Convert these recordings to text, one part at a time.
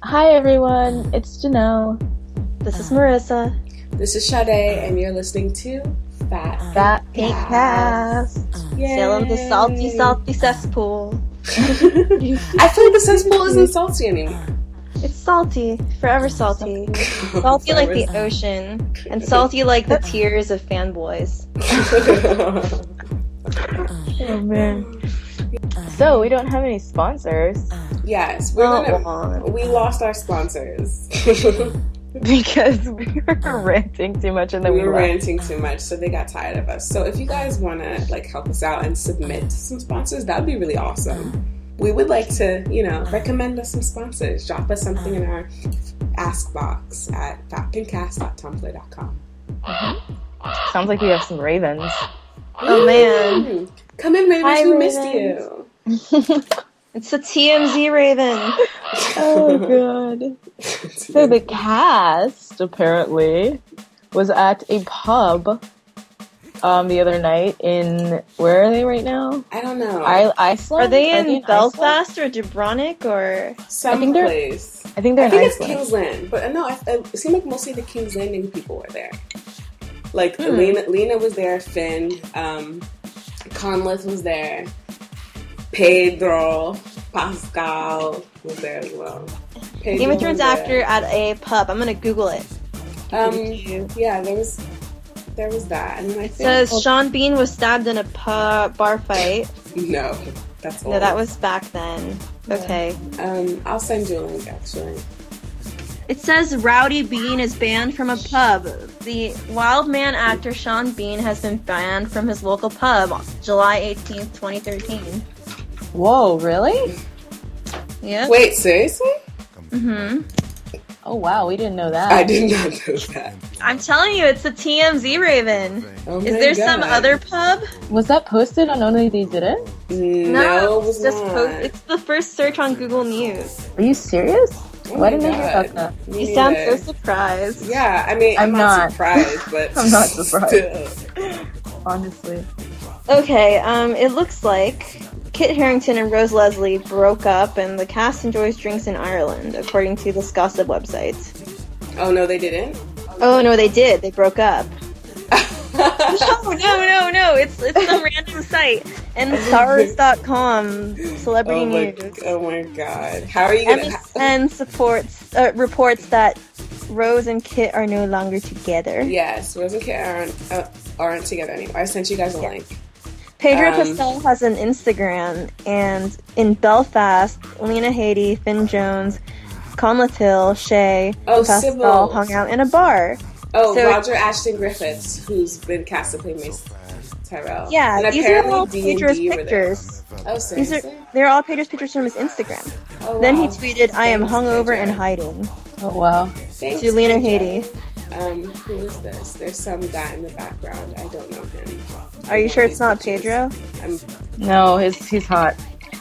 Hi everyone, it's Janelle. This is Marissa. This is Sade, and you're listening to Fat Pink Cast. Sailing the salty cesspool. I feel like the cesspool isn't salty anymore. It's salty. Forever salty. Salty like the ocean. And salty like the tears of fanboys. Oh man. So, we don't have any sponsors. Yes, we lost our sponsors. Because we were ranting too much and then we were ranting too much, so they got tired of us. So if you guys want to help us out and submit some sponsors, that would be really awesome. We would like to, recommend us some sponsors. Drop us something in our ask box at fatpinkcast.tumblr.com. Mm-hmm. Sounds like we have some ravens. Oh man. Come in, Ravens. Hi, we Ravens. missed you. It's a TMZ Raven. Oh god. So the cast apparently was at a pub the other night in, where are they right now? I don't know. Iceland? Are they in Belfast Iceland? or Dubrovnik or someplace? I think they're in it's Iceland. King's Land, but no, it seemed like mostly the King's Landing people were there. Lena was there, Finn, Conleth was there, Pedro Pascal was there as well. Game of Thrones actor at a pub. I'm gonna Google it. Yeah, there was that, and then I think It says Sean Bean was stabbed in a bar fight. No, that's old. No, that was back then. Yeah. Okay. I'll send you a link actually. It says Rowdy Bean is banned from a pub. The Wild Man actor Sean Bean has been banned from his local pub July 18th, 2013. Whoa, really? Yeah. Wait, seriously? Mm-hmm. Oh wow, we didn't know that. I did not know that. I'm telling you, it's a TMZ Raven. Oh is there God. some other pub? Was that posted on Only They Did It? No, it was just not. it's the first search on Google News. Are you serious? Oh Why my didn't I hear God. about that? You sound so surprised. Yeah, I mean, I'm not surprised, but I'm not surprised. Still. Honestly. Okay, it looks like Kit Harington and Rose Leslie broke up, and the cast enjoys drinks in Ireland, according to this gossip website. Oh, no, they didn't? Oh, no, they did. They broke up. No. It's some random site. And stars.com, celebrity news. Oh, my God. How are you going to... MSN reports that Rose and Kit are no longer together. Yes, Rose and Kit aren't together anymore. I sent you guys a link. Pedro Pascal has an Instagram, and in Belfast, Lena Headey, Finn Jones, Conleth Hill, Shay, and Pascal Sybil hung out in a bar. Oh, so Roger Ashton Griffiths, who's been cast to play Mace Tyrell. Yeah, and these apparently are all D&D Pedro's were pictures. There. Oh, seriously? They're all Pedro's pictures from his Instagram. Oh, wow. Then he tweeted, "I am Thanks, hungover Pedro. and hiding." Oh wow. Thanks, To Lena Pedro. Headey. Who is this? There's some guy in the background. I don't know him. Are you sure it's not Pedro? No, he's hot.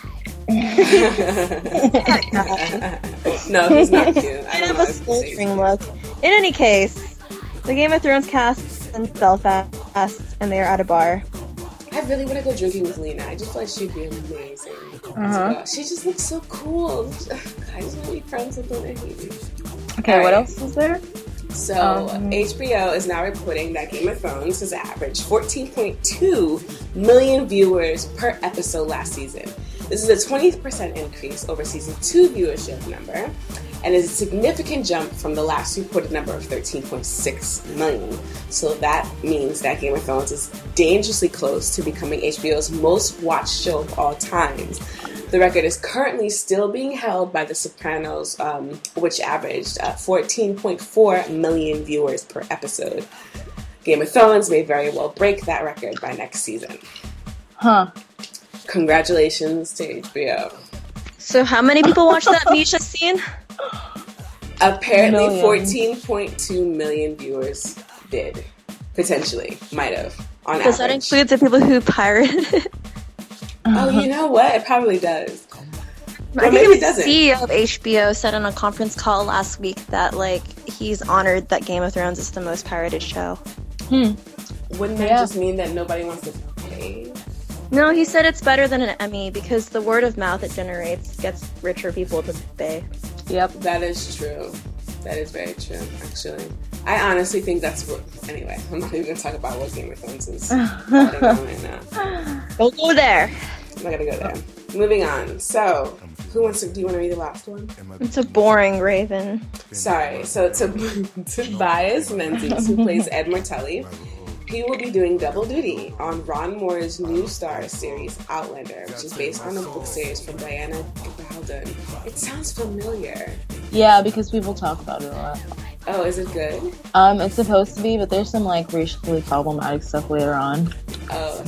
No, he's not cute. I have a full string look. In any case, the Game of Thrones cast is in Belfast, and they are at a bar. I really want to go drinking with Lena. I just feel like she'd be amazing. Uh-huh. She just looks so cool. I just want to be friends with Lena Headey. Okay, what else is there? So, HBO is now reporting that Game of Thrones has averaged 14.2 million viewers per episode last season. This is a 20% increase over season 2 viewership number, and is a significant jump from the last reported number of 13.6 million. So that means that Game of Thrones is dangerously close to becoming HBO's most watched show of all times. The record is currently still being held by The Sopranos, which averaged 14.4 million viewers per episode. Game of Thrones may very well break that record by next season. Huh. Congratulations to HBO. So how many people watched that Misha scene? Apparently 14.2 million viewers did. Potentially. Might have. On average. Does that include the people who pirated it? Oh, you know what? It probably does. I think the CEO of HBO said on a conference call last week that, he's honored that Game of Thrones is the most pirated show. Wouldn't that just mean that nobody wants to pay? No, he said it's better than an Emmy because the word of mouth it generates gets richer people to pay. Yep. That is true. That is very true, actually. I honestly think that's what... Anyway, I'm not even going to talk about what Game of Thrones is right now. Don't go there. I'm not going to go there. Moving on. So, do you want to read the last one? It's a boring Raven. Sorry. So, Tobias Menzies, who plays Ed Martelli, he will be doing double duty on Ron Moore's new Starz series, Outlander, which is based on a book series from Diana Gabaldon. It sounds familiar. Yeah, because people talk about it a lot. Oh, is it good? It's supposed to be, but there's some like racially problematic stuff later on. Oh,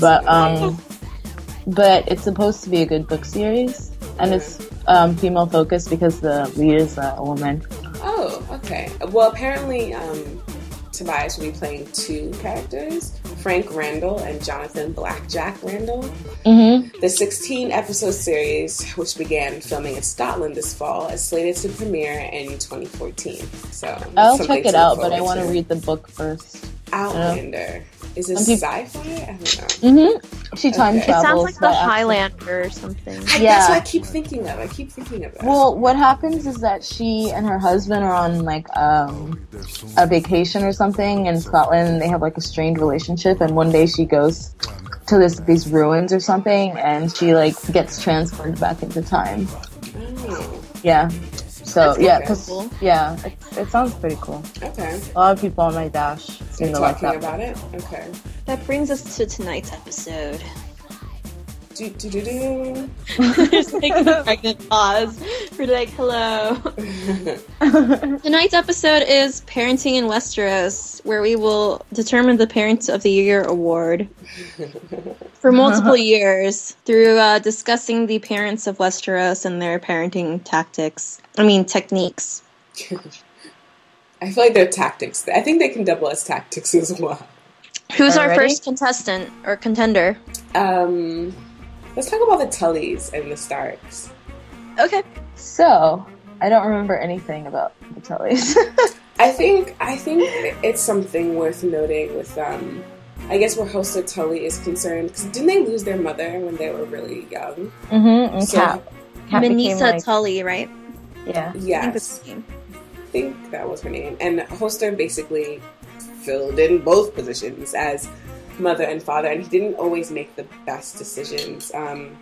but it's supposed to be a good book series, and it's female focused because the lead is a woman. Oh, okay. Well, apparently, Tobias will be playing two characters, Frank Randall and Jonathan Blackjack Randall. Mm-hmm. The 16-episode series, which began filming in Scotland this fall, is slated to premiere in 2014. So I'll check it out, but I want to read the book first. Outlander. Is it sci-fi? I don't know. Mm-hmm. She time travels. It sounds like the Highlander or something. That's what I keep thinking of. I keep thinking of that. Well, what happens is that she and her husband are on like a vacation or something in Scotland, and they have like a strained relationship. And one day she goes to these ruins or something, and she like gets transported back into time. Oh. Yeah. So That's it sounds pretty cool. Okay. A lot of people on my dash seem to like that. Talking about it. Okay. That brings us to tonight's episode. Just like a pregnant pause for like, hello. Tonight's episode is Parenting in Westeros, where we will determine the Parent of the Year award for multiple years through discussing the parents of Westeros and their parenting techniques. I feel like they're tactics. I think they can double as tactics as well. Who's our first contestant or contender? Let's talk about the Tullys and the Starks. Okay. So, I don't remember anything about the Tullys. I think it's something worth noting with I guess where Hoster Tully is concerned, because didn't they lose their mother when they were really young? Mm-hmm. And So- Cat Manisa Tully, right? Yeah. Yes. I think that was her name. And Hoster basically filled in both positions as mother and father, and he didn't always make the best decisions. And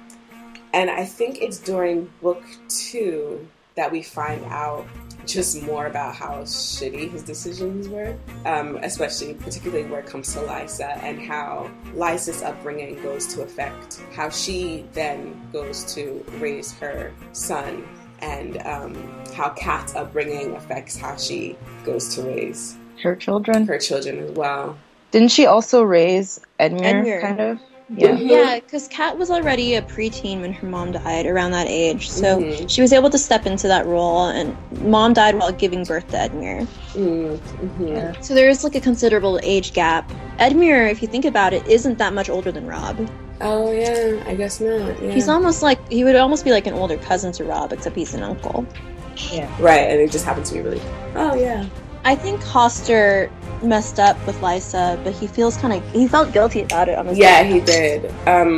I think it's during book 2 that we find out just more about how shitty his decisions were, particularly where it comes to Lysa, and how Lysa's upbringing goes to affect how she then goes to raise her son, and how Kat's upbringing affects how she goes to raise Her children as well. Didn't she also raise Edmure? Kind of? Yeah. Yeah, because Kat was already a preteen when her mom died, around that age. So she was able to step into that role, and mom died while giving birth to Edmure. Mm-hmm. Yeah. So there is like a considerable age gap. Edmure, if you think about it, isn't that much older than Robb. Oh, yeah, I guess not. Yeah. He's almost like, he would almost be like an older cousin to Robb, except he's an uncle. Yeah. Right, and it just happens to be really... Oh, yeah. I think Hoster messed up with Lysa, but he felt guilty about it on his Yeah, own. he did.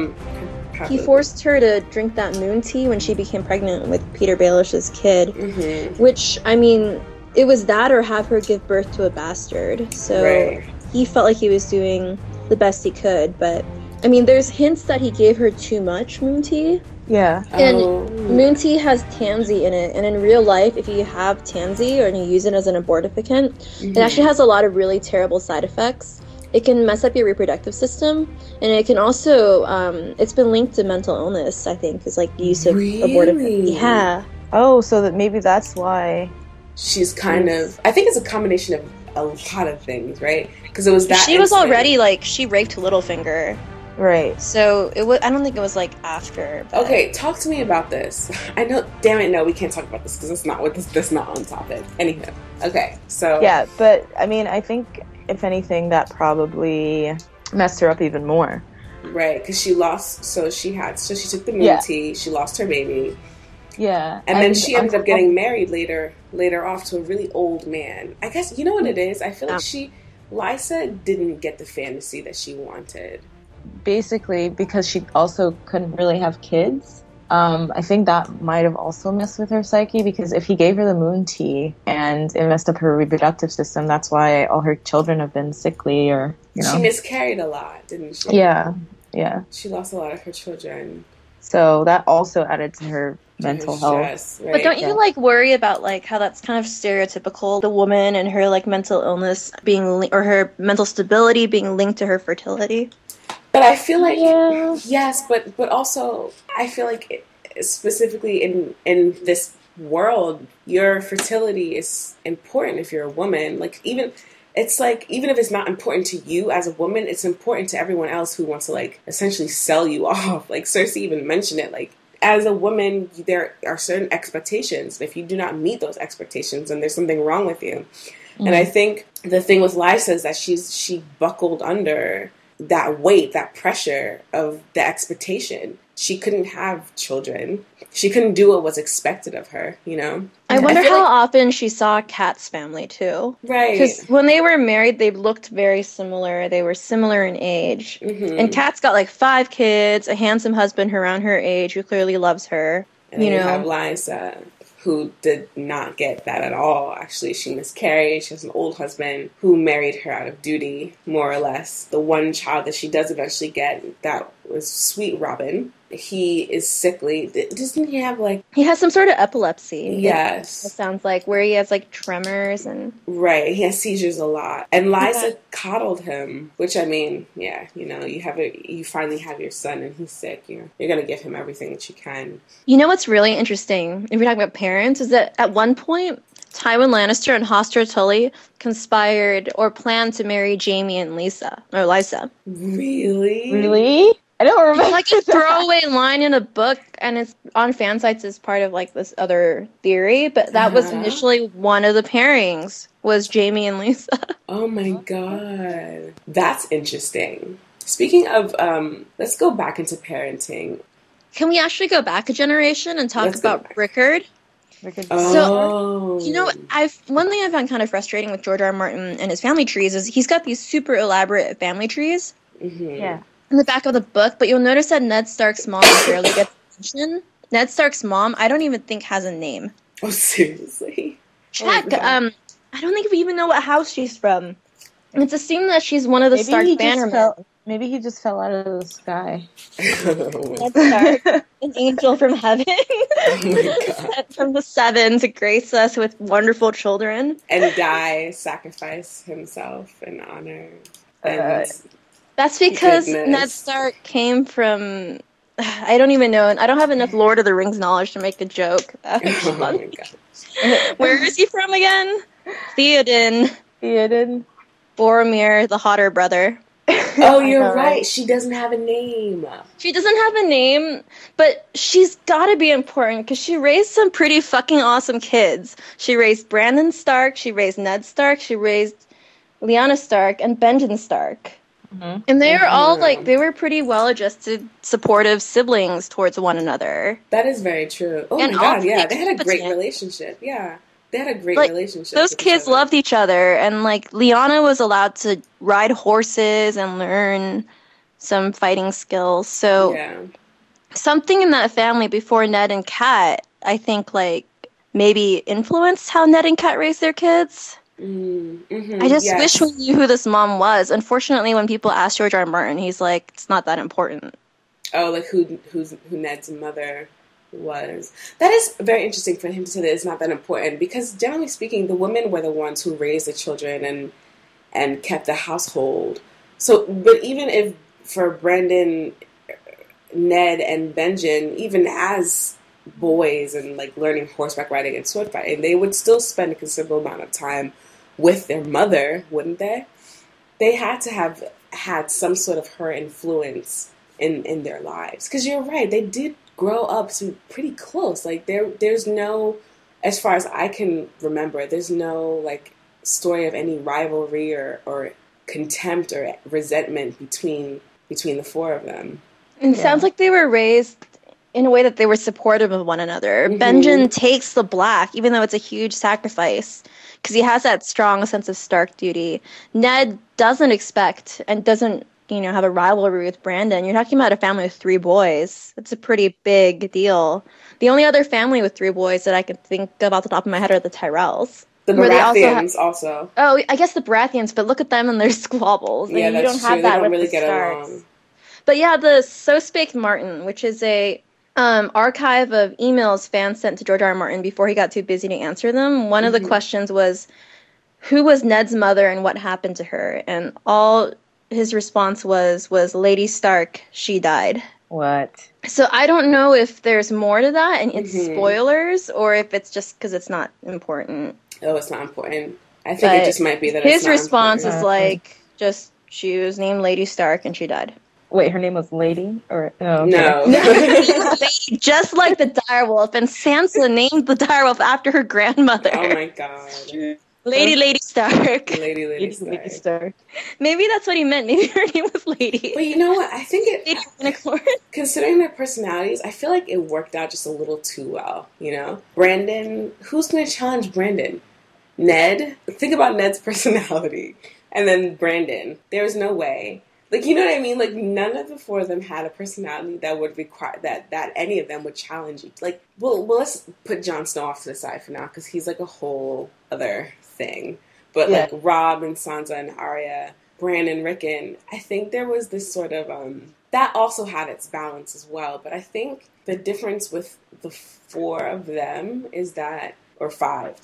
He forced her to drink that moon tea when she became pregnant with Peter Baelish's kid, which, I mean, it was that or have her give birth to a bastard. So he felt like he was doing the best he could, but, I mean, there's hints that he gave her too much moon tea. Yeah. And moon tea has tansy in it, and in real life, if you have tansy or you use it as an abortifacient, it actually has a lot of really terrible side effects. It can mess up your reproductive system, and it can also, it's been linked to mental illness, I think, is like use of abortifacient. Yeah. Oh, so that maybe that's why she's kind of... I think it's a combination of a lot of things, right? Because it was that... She was already, like, she raped Littlefinger. Right. So it was. I don't think it was like after. But... Okay, talk to me about this. I know. Damn it, no, we can't talk about this because it's not what that's not on topic. Anywho, okay, so yeah, but I mean, I think if anything, that probably messed her up even more. Right, because she lost. So she took the moon tea. She lost her baby. Yeah, and then she ended up getting married later off to a really old man. I guess you know what it is. I feel like Lysa didn't get the fantasy that she wanted. Basically, because she also couldn't really have kids. I think that might have also messed with her psyche, because if he gave her the moon tea and it messed up her reproductive system, that's why all her children have been sickly, or, you know. She miscarried a lot, didn't she? Yeah. She lost a lot of her children. So that also added to her mental health. Right? But don't you like worry about like how that's kind of stereotypical, the woman and her like mental illness being or her mental stability being linked to her fertility? But I feel like yes, but also I feel like specifically in this world, your fertility is important if you're a woman. Like even if it's not important to you as a woman, it's important to everyone else who wants to like essentially sell you off. Like Cersei even mentioned it, like, as a woman, there are certain expectations. If you do not meet those expectations, then there's something wrong with you. Mm-hmm. And I think the thing with Lysa is that she buckled under that weight, that pressure of the expectation. She couldn't have children. She couldn't do what was expected of her, you know? I wonder how often she saw Kat's family, too. Right. Because when they were married, they looked very similar. They were similar in age. Mm-hmm. And Kat's got, like, 5 kids, a handsome husband around her age who clearly loves her. And you have Lysa, who did not get that at all. Actually, she miscarried. She has an old husband who married her out of duty, more or less. The one child that she does eventually get, that was Sweet Robin. He is sickly. Doesn't he have like... He has some sort of epilepsy. Yes. It sounds like, where he has like tremors and... Right. He has seizures a lot. And Lysa coddled him, which, I mean, yeah, you know, you finally have your son and he's sick. You're going to give him everything that you can. You know what's really interesting, if you're talking about parents, is that at one point, Tywin Lannister and Hoster Tully conspired or planned to marry Jaime and Lysa. Really? Really? I don't remember. It's like a throwaway line in a book, and it's on fan sites as part of like this other theory. But that was initially one of the pairings, was Jaime and Lysa. Oh my god, that's interesting. Speaking of, let's go back into parenting. Can we actually go back a generation and talk about Rickard? Oh. So, you know, one thing I found kind of frustrating with George R. R. Martin and his family trees is he's got these super elaborate family trees. Mm-hmm. Yeah. In the back of the book, but you'll notice that Ned Stark's mom barely gets attention. Ned Stark's mom, I don't even think has a name. Oh, seriously? Check. I don't think we even know what house she's from. It's assumed that she's one of the Stark bannermen. Maybe he just fell out of the sky. Ned Stark, an angel from heaven, sent from the 7 to grace us with wonderful children. And sacrifice himself in honor. And that's because Ned Stark came from... I don't even know. I don't have enough Lord of the Rings knowledge to make a joke. Oh my God. Where is he from again? Theoden. Boromir, the hotter brother. Oh, you're right. She doesn't have a name. She doesn't have a name, but she's got to be important because she raised some pretty fucking awesome kids. She raised Brandon Stark, she raised Ned Stark, she raised Lyanna Stark, and Benjen Stark. Mm-hmm. And they were all they were pretty well-adjusted, supportive siblings towards one another. That is very true. Oh my God, yeah. They had a great relationship. Yeah. They had a great relationship. Those kids loved each other, and Lyanna was allowed to ride horses and learn some fighting skills. So something in that family before Ned and Kat, I think maybe influenced how Ned and Kat raised their kids. Mm-hmm. I just wish we knew who this mom was. Unfortunately, when people ask George R. R. Martin, he's like, it's not that important. Oh, who Ned's mother was. That is very interesting for him to say that it's not that important, because generally speaking, the women were the ones who raised the children and kept the household. So, but even if for Brandon, Ned, and Benjen, even as boys and learning horseback riding and sword fighting, they would still spend a considerable amount of time with their mother, wouldn't they? They had to have had some sort of her influence in their lives. Because you're right, they did grow up to pretty close. There's no, as far as I can remember, there's no story of any rivalry or contempt or resentment between the 4 of them. It sounds like they were raised in a way that they were supportive of one another. Mm-hmm. Benjen takes the black, even though it's a huge sacrifice, because he has that strong sense of Stark duty. Ned doesn't expect and doesn't have a rivalry with Brandon. You're talking about a family with 3 boys. That's a pretty big deal. The only other family with 3 boys that I can think of off the top of my head are the Tyrells. The Baratheons also. Oh, I guess the Baratheons, but look at them and their squabbles. Yeah, and you that's don't have true. That they don't with really the get Starks. along. But yeah, the So Spake Martin, which is a archive of emails fans sent to George R. R. Martin before he got too busy to answer them. One of the questions was, who was Ned's mother and what happened to her? And all his response was Lady Stark, she died. What? So I don't know if there's more to that and it's spoilers or if it's just because it's not important. Oh, it's not important. I think it just might be that his response is like, just she was named Lady Stark and she died. Wait, her name was Lady? Or no. Just like the direwolf, and Sansa named the direwolf after her grandmother. Oh my god. Lady Stark. Lady Stark. Maybe that's what he meant. Maybe her name was Lady. But you know what? I think Lady Unicorn. Considering their personalities, I feel like it worked out just a little too well, Brandon, who's going to challenge Brandon? Ned? Think about Ned's personality. And then Brandon. There's no way. Like, you know what I mean? Like, none of the 4 of them had a personality that would require that any of them would challenge you. Like, well, let's put Jon Snow off to the side for now because he's like a whole other thing. But like Robb and Sansa and Arya, Bran and Rickon, I think there was this sort of that also had its balance as well. But I think the difference with the 4 of them is that, or 5,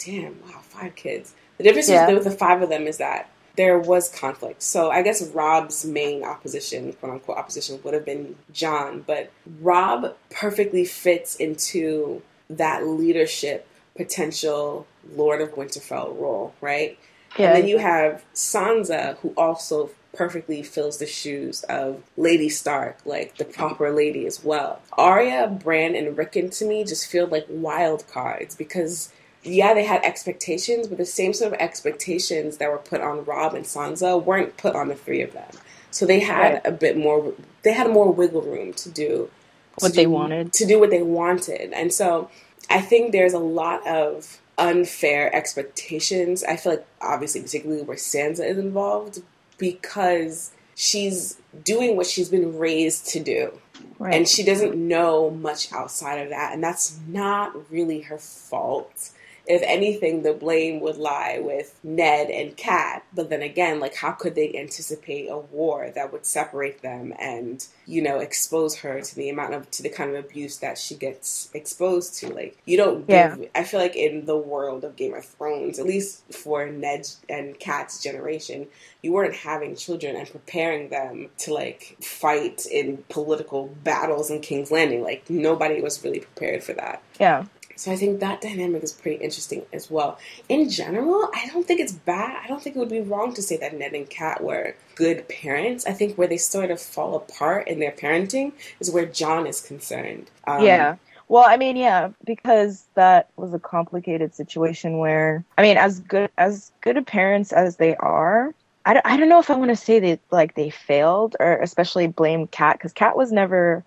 5 kids. The difference with the 5 of them is that there was conflict. So I guess Robb's main opposition, quote unquote opposition, would have been Jon. But Robb perfectly fits into that leadership potential Lord of Winterfell role, right? Yeah. And then you have Sansa, who also perfectly fills the shoes of Lady Stark, like the proper lady as well. Arya, Bran, and Rickon to me just feel like wild cards because they had expectations, but the same sort of expectations that were put on Robb and Sansa weren't put on the 3 of them. So they had a bit more, they had more wiggle room to do what they wanted. To do what they wanted. And so I think there's a lot of unfair expectations. I feel like, obviously, particularly where Sansa is involved, because she's doing what she's been raised to do. Right. And she doesn't know much outside of that. And that's not really her fault. If anything, the blame would lie with Ned and Kat. But then again, like, how could they anticipate a war that would separate them and, expose her to the kind of abuse that she gets exposed to? Like, you don't give, I feel like in the world of Game of Thrones, at least for Ned and Kat's generation, you weren't having children and preparing them to, like, fight in political battles in King's Landing. Like, nobody was really prepared for that. Yeah. So I think that dynamic is pretty interesting as well. In general, I don't think it's bad. I don't think it would be wrong to say that Ned and Kat were good parents. I think where they sort of fall apart in their parenting is where Jon is concerned. Well, I mean, because that was a complicated situation where, I mean, as good of parents as they are, I don't know if I want to say they failed or especially blame Kat, because Kat was never...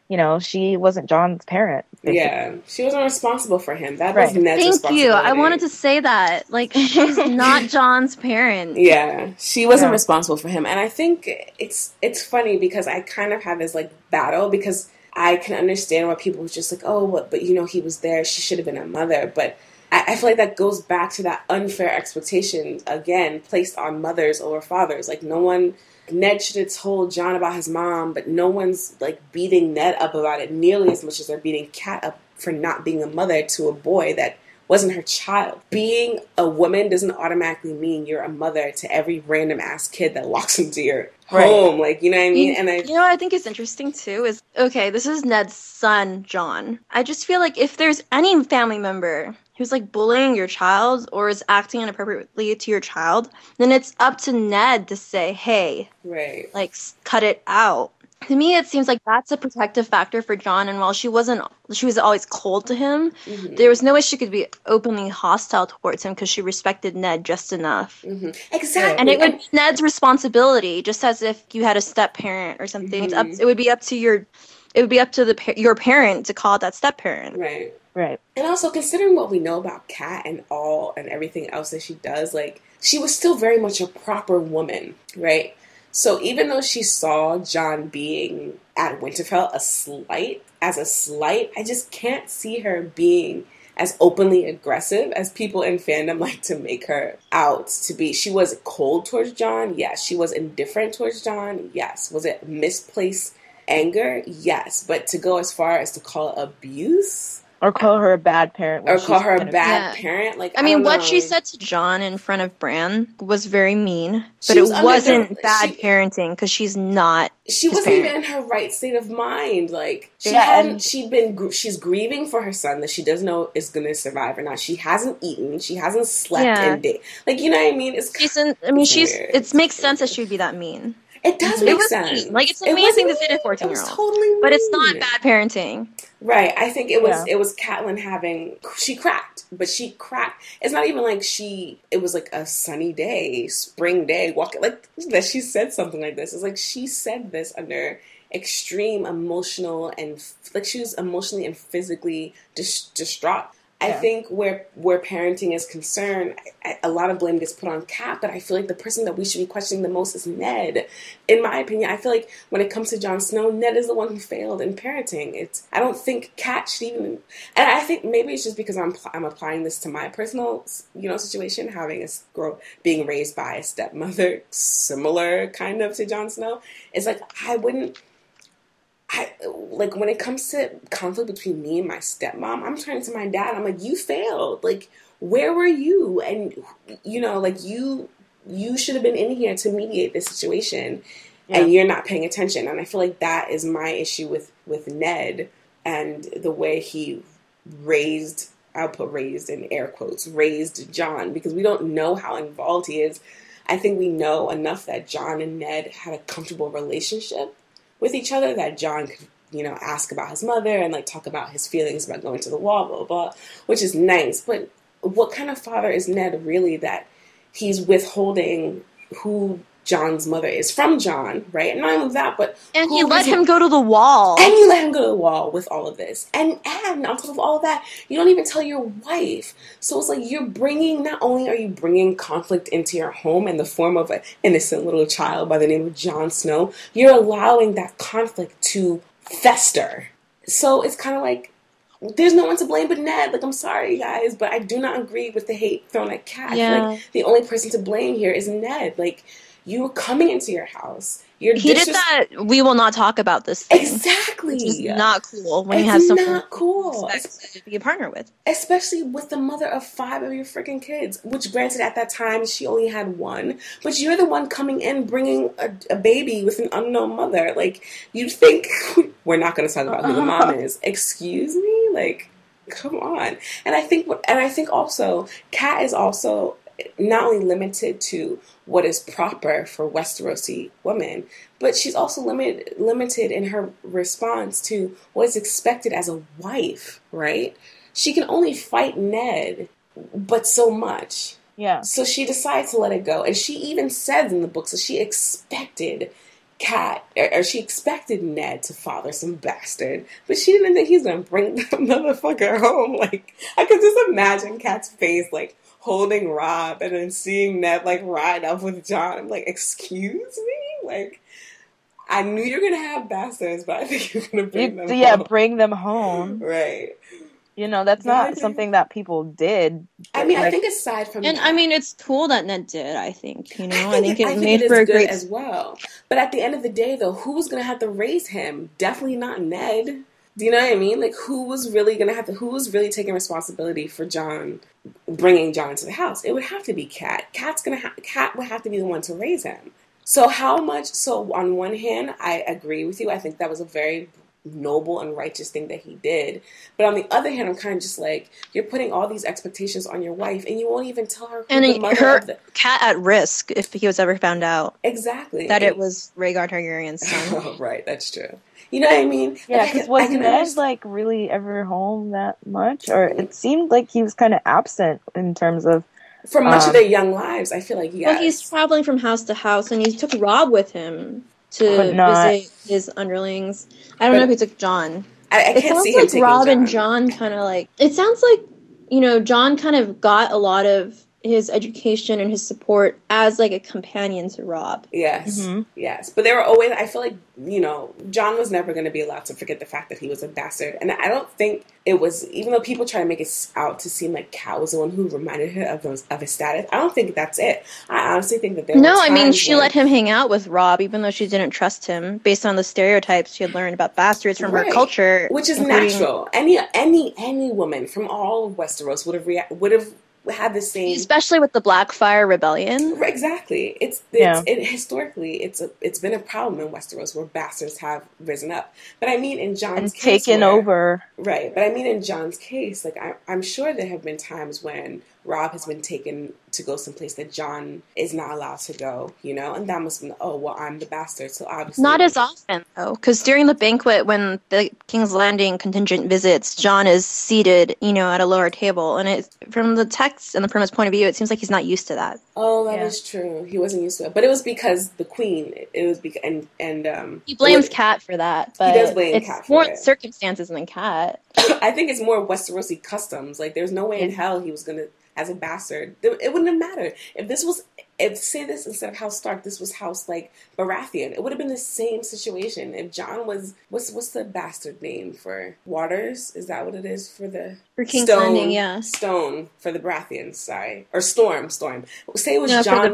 she wasn't Jon's parent. Basically. Yeah, she wasn't responsible for him. That was Ned's responsibility. Thank you. I wanted to say that. Like, she's not Jon's parent. Yeah, she wasn't responsible for him. And I think it's funny because I kind of have this, like, battle because I can understand why people were just like, oh, but he was there. She should have been a mother. But I feel like that goes back to that unfair expectation, again, placed on mothers over fathers. Like, Ned should have told Jon about his mom, but no one's, like, beating Ned up about it nearly as much as they're beating Kat up for not being a mother to a boy that wasn't her child. Being a woman doesn't automatically mean you're a mother to every random ass kid that walks into your home. Like, you know what I mean? And what I think is interesting too is, okay, this is Ned's son, Jon. I just feel like if there's any family member who's, like, bullying your child or is acting inappropriately to your child, then it's up to Ned to say, hey, like, cut it out. To me, it seems like that's a protective factor for Jon, and while she was always cold to him, there was no way she could be openly hostile towards him because she respected Ned just enough. Exactly. And it would be Ned's responsibility, just as if you had a step-parent or something. It would be up to your parent to call that step-parent. Right. And also, considering what we know about Kat and everything else that she does, like, she was still very much a proper woman, right? So even though she saw John being at Winterfell as a slight, I just can't see her being as openly aggressive as people in fandom like to make her out to be. She was cold towards John, yes. She was indifferent towards John, yes. Was it misplaced anger? Yes. But to go as far as to call it abuse... Or call her a bad parent. Or call her a bad parent. Like, I mean, what she said to John in front of Bran was very mean, but it wasn't bad parenting because she's not. She wasn't even in her right state of mind. Like, she's grieving for her son that she doesn't know is going to survive or not. She hasn't eaten. She hasn't slept in days. Like, you know what I mean? It makes sense that she would be that mean. It does make sense. Mean. Like, it's amazing to say to a 14-year-old. Totally mean. But it's not bad parenting. Right. I think it was Catelyn she cracked. But she cracked. It's not even like it was like a sunny day, spring day, walking, like, that she said something like this. It's like she said this under extreme emotional and, like, she was emotionally and physically distraught. I think where parenting is concerned, a lot of blame gets put on Cat, but I feel like the person that we should be questioning the most is Ned. In my opinion, I feel like when it comes to Jon Snow, Ned is the one who failed in parenting. I don't think Cat should even, and I think maybe it's just because I'm applying this to my personal, situation, having a girl being raised by a stepmother, similar kind of to Jon Snow. It's like when it comes to conflict between me and my stepmom, I'm turning to my dad. I'm like, you failed. Like, where were you? And, you should have been in here to mediate this situation, and you're not paying attention. And I feel like that is my issue with Ned and the way he raised, I'll put raised in air quotes, raised John, because we don't know how involved he is. I think we know enough that John and Ned had a comfortable relationship with each other, that John could, ask about his mother and, like, talk about his feelings about going to the wall, blah, blah, blah, which is nice. But what kind of father is Ned really that he's withholding who John's mother is from John, right? And not only that, but... And you let him go to the wall. And you let him go to the wall with all of this. And on top of all that, you don't even tell your wife. So it's like not only are you bringing conflict into your home in the form of an innocent little child by the name of Jon Snow, you're allowing that conflict to fester. So it's kind of like, there's no one to blame but Ned. Like, I'm sorry, guys, but I do not agree with the hate thrown at Cat. Yeah. Like, the only person to blame here is Ned. Like, you were coming into your house. He did that. We will not talk about this thing. Exactly. Which is not cool when you have someone not cool to be a partner with. Especially with the mother of 5 of your freaking kids. Which, granted, at that time, she only had 1. But you're the one coming in, bringing a baby with an unknown mother. Like, you'd think, we're not going to talk about who the mom is. Excuse me? Like, come on. And I think also, Kat is also not only limited to what is proper for Westerosi women, but she's also limited in her response to what is expected as a wife, right? She can only fight Ned, but so much. Yeah. So she decides to let it go. And she even says in the book, so she expected she expected Ned to father some bastard, but she didn't think he's going to bring the motherfucker home. Like, I could just imagine Kat's face, like, holding Rob and then seeing Ned, like, ride up with John. I'm like, excuse me? Like, I knew you were going to have bastards, but I think you're going to bring them home. Yeah, bring them home. Right. That's not something that people did. I mean, I think aside from and that, I mean, it's cool that Ned did, I think. I think it made for a great... as well. But at the end of the day, though, who's going to have to raise him? Definitely not Ned. Do you know what I mean? Like, who was really taking responsibility for bringing John into the house? It would have to be Kat. Kat would have to be the one to raise him. So on one hand, I agree with you. I think that was a very noble and righteous thing that he did. But on the other hand, I'm kind of just like, you're putting all these expectations on your wife, and you won't even tell her who the mother of the... Cat at risk if he was ever found out. Exactly. That it was Rhaegar Targaryen's son. Oh, right, that's true. You know what I mean? Yeah, because was Ned, like, really ever home that much? Or it seemed like he was kind of absent in terms of... For much of their young lives, I feel like, yes. Well, he's traveling from house to house, and he took Rob with him to visit his underlings. I don't know if he took John. I can't see him taking Rob John. And John kind of like... It sounds like, John kind of got a lot of his education and his support as like a companion to Rob. Yes, yes. But there were always, I feel like, you know, John was never going to be allowed to forget the fact that he was a bastard. And I don't think it was, even though people try to make it out to seem like Kat was the one who reminded her of his status, I don't think that's it. I honestly think that there were times she let him hang out with Rob, even though she didn't trust him, based on the stereotypes she had learned about bastards from her culture. Which is natural. Any woman from all of Westeros would have had the same, especially with the Blackfire Rebellion. Exactly. Historically, it's been a problem in Westeros where bastards have risen up. But I mean, in John's case, taken over. Right. But I mean, in John's case, like I'm sure there have been times when Rob has been taken to go someplace that John is not allowed to go, you know? And that must have been, oh, well, I'm the bastard, so obviously... Not as often, though, because during the banquet, when the King's Landing contingent visits, John is seated, you know, at a lower table, and from the text and from his point of view, it seems like he's not used to that. Oh, that is true. He wasn't used to it. But it was because the Queen, it was because... And he blames Kat for that, but he does blame Kat for more it. Circumstances than Kat. I think it's more Westerosi customs. Like, there's no way in hell he was going to... As a bastard, it wouldn't have mattered if say this instead of House Stark, this was House like Baratheon. It would have been the same situation. If John was what's the bastard name for Waters? Is that what it is for King's Landing? Yeah, Stone for the Baratheons. Sorry, or Storm. Say it was Jon.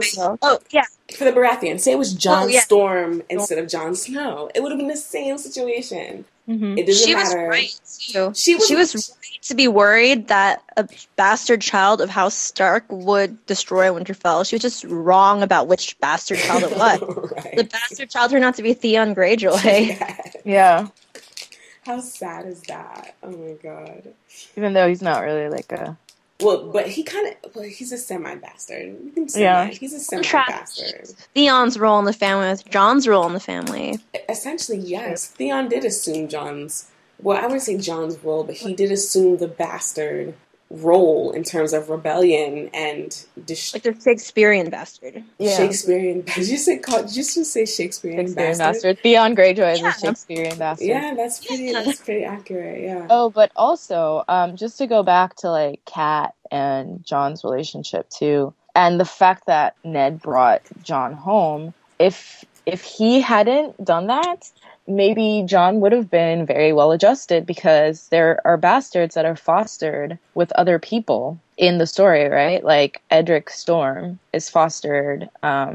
For the Baratheons. Say it was Jon Storm instead of Jon Snow. It would have been the same situation. Mm-hmm. It doesn't matter. Was right too. She was right to be worried that a bastard child of House Stark would destroy Winterfell. She was just wrong about which bastard child it was. Right. The bastard child turned out to be Theon Greyjoy. Yeah. How sad is that? Oh my god. Even though he's not really like a... Well, but he's a semi-bastard. He's a semi-bastard. Theon's role in the family with Jon's role in the family. Essentially, yes. Theon did assume I wouldn't say Jon's role, but he did assume the bastard role in terms of rebellion and... like the Shakespearean bastard. Yeah. Shakespearean bastard. Did you just say Shakespearean bastard? Theon Greyjoy is a Shakespearean bastard. Yeah, that's pretty accurate, yeah. Oh, but also, just to go back to, like, Kat and Jon's relationship, too, and the fact that Ned brought Jon home, if he hadn't done that... maybe Jon would have been very well adjusted because there are bastards that are fostered with other people in the story, right? Like Edric Storm is fostered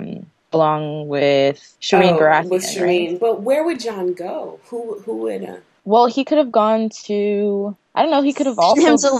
along with Shireen Baratheon. With Shireen. Right? But where would Jon go? Who would... Well, he could have gone to... I don't know, he could have also... him to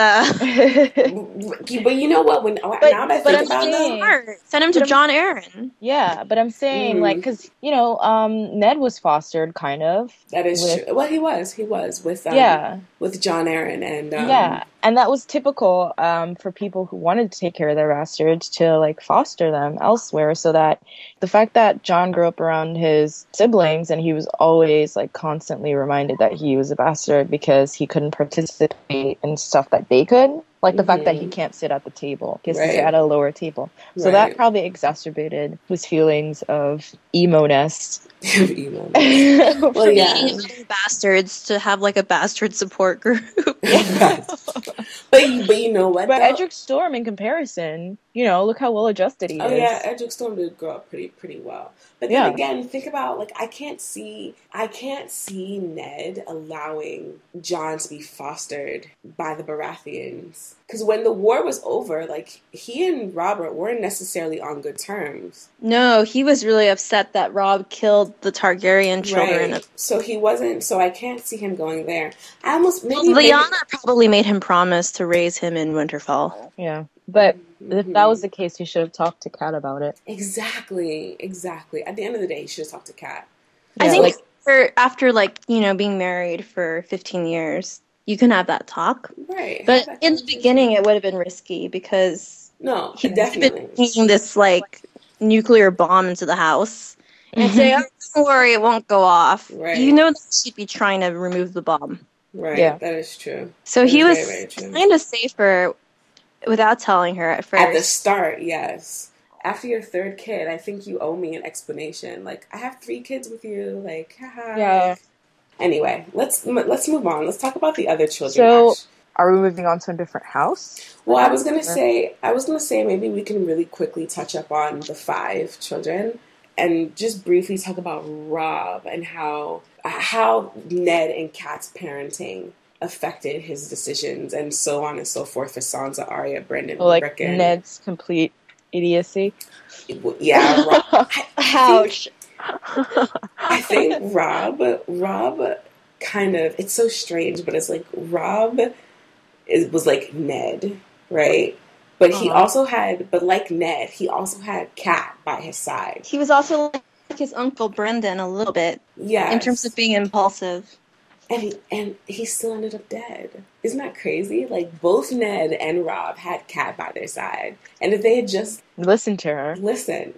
Lysa. But you know what? Now that I think about it... Send him to Jon Arryn. Yeah, but I'm saying, like, because, you know, Ned was fostered, kind of. That is true. Well, he was with Jon Arryn. And, and that was typical for people who wanted to take care of their bastards to, like, foster them elsewhere, so that the fact that Jon grew up around his siblings and he was always, like, constantly reminded that he was a bastard because he couldn't participate in stuff that they could, like the fact that he can't sit at the table, he has to sit at a lower table. So that probably exacerbated his feelings of emo-ness. Well, yeah. Bastards to have like a bastard support group. But you know what? But Edric Storm, in comparison, you know, look how well adjusted he is. Oh yeah, Edric Storm did grow up pretty well. But then again, think about, like, I can't see Ned allowing Jon to be fostered by the Baratheons. Because when the war was over, like, he and Robert weren't necessarily on good terms. No, he was really upset that Robb killed the Targaryen children. Right. So he wasn't, so I can't see him going there. Lyanna probably made him promise to raise him in Winterfell. Yeah. But if that was the case, he should have talked to Kat about it. Exactly. At the end of the day, he should have talked to Kat. Yeah, I think after, like, you know, being married for 15 years, you can have that talk. Right. But in the beginning, it would have been risky because... No, he definitely. Been taking this, like, nuclear bomb into the house and say, oh, don't worry, it won't go off. Right. You know that she'd be trying to remove the bomb. Right. Yeah. That is true. So he was kind of safer without telling her at first. At the start, yes. After your third kid, I think you owe me an explanation. Like, I have 3 kids with you. Like, haha. Yeah. Like, anyway, let's move on. Let's talk about the other children. So, are we moving on to a different house? Well, I was gonna say maybe we can really quickly touch up on the 5 children and just briefly talk about Rob and how Ned and Kat's parenting affected his decisions and so on and so forth for Sansa, Arya, Brendan, like Rickon. Ned's complete idiocy. Yeah, Rob, Ouch. I think Rob kind of, it's so strange, but it's like Rob was like Ned, right? But he also had, but like Ned, he also had Kat by his side. He was also like his uncle Brendan a little bit. Yeah. In terms of being impulsive. And he still ended up dead. Isn't that crazy? Like, both Ned and Rob had Kat by their side. And if they had just listened to her. Listened.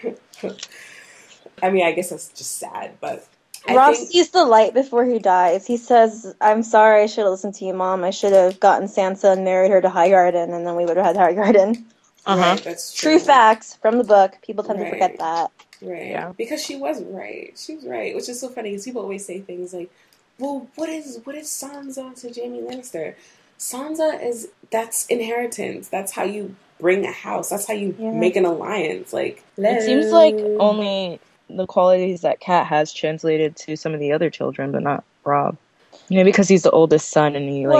I mean, I guess that's just sad, but Rob sees the light before he dies. He says, I'm sorry, I should have listened to you, Mom. I should have gotten Sansa and married her to Highgarden, and then we would have had Highgarden. Right, that's true. True facts from the book. People tend to forget that. Right. Yeah. Because she was right. She was right, which is so funny, because people always say things like, well, what is Sansa to Jaime Lannister? Sansa that's inheritance. That's how you bring a house. That's how you make an alliance. Like, it seems like only the qualities that Kat has translated to some of the other children, but not Rob. Because he's the oldest son, and he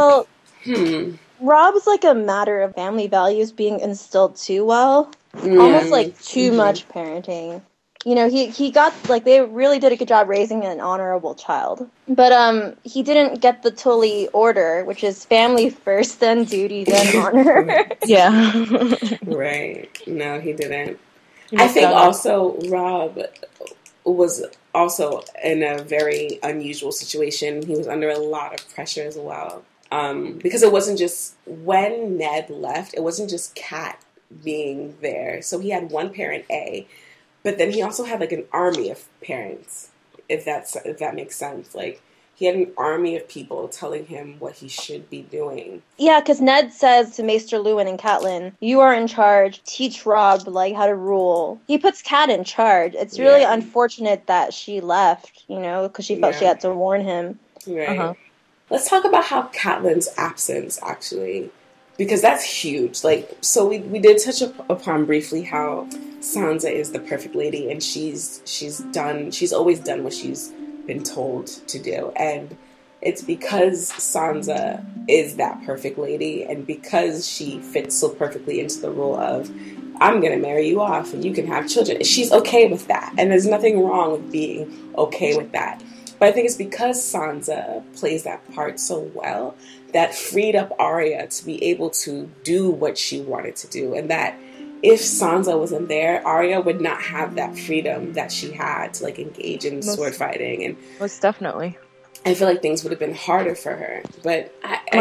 Rob's like a matter of family values being instilled too well. Almost like too much parenting. He got, like, they really did a good job raising an honorable child. But, he didn't get the Tully order, which is family first, then duty, then honor. Yeah. Right. No, he didn't. I think also Rob was also in a very unusual situation. He was under a lot of pressure as well. Because it wasn't just, when Ned left, it wasn't just Kat being there. So he had one parent, A, but then he also had like an army of parents, if that makes sense. Like, he had an army of people telling him what he should be doing. Yeah, because Ned says to Maester Luwin and Catelyn, you are in charge, teach Rob, like, how to rule. He puts Kat in charge. It's really unfortunate that she left, because she felt she had to warn him. Right. Let's talk about how Catelyn's absence, actually, because that's huge. Like, so we did touch upon briefly how Sansa is the perfect lady, and she's always done what she's been told to do, and it's because Sansa is that perfect lady, and because she fits so perfectly into the role of, I'm gonna marry you off and you can have children. She's okay with that, and there's nothing wrong with being okay with that. But I think it's because Sansa plays that part so well that freed up Arya to be able to do what she wanted to do, and that if Sansa wasn't there, Arya would not have that freedom that she had to, like, engage in sword fighting. And most definitely, I feel like things would have been harder for her. But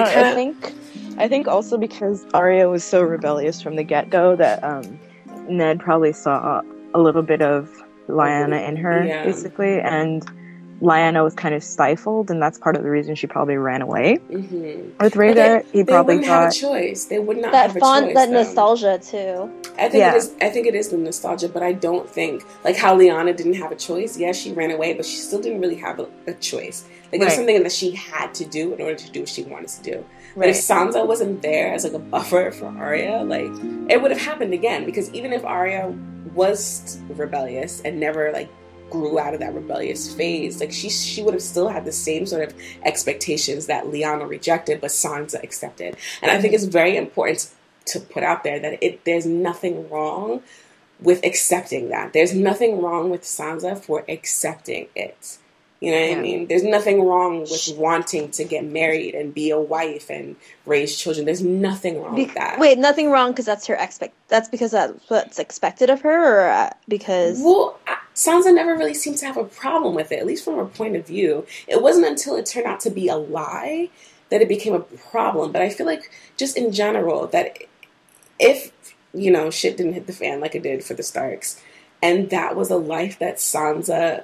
I think also because Arya was so rebellious from the get-go that Ned probably saw a little bit of Lyanna in her, basically, and Lyanna was kind of stifled, and that's part of the reason she probably ran away. With Rhaegar, he probably wouldn't have a choice. They would not have a choice. That nostalgia too. I think it is the nostalgia, but I don't think, like how Lyanna didn't have a choice. Yeah, she ran away, but she still didn't really have a choice. Like, there's something that she had to do in order to do what she wanted to do. But if Sansa wasn't there as like a buffer for Arya, like, it would have happened again. Because even if Arya was rebellious and never like grew out of that rebellious phase, like she would have still had the same sort of expectations that Lyanna rejected, but Sansa accepted. And I think it's very important to put out there that there's nothing wrong with accepting that. There's nothing wrong with Sansa for accepting it. You know what I mean? There's nothing wrong with wanting to get married and be a wife and raise children. There's nothing wrong with that. Wait, nothing wrong because that's that's because that's what's expected of her, or because... Well, Sansa never really seemed to have a problem with it, at least from her point of view. It wasn't until it turned out to be a lie that it became a problem. But I feel like, just in general, that if, shit didn't hit the fan like it did for the Starks, and that was a life that Sansa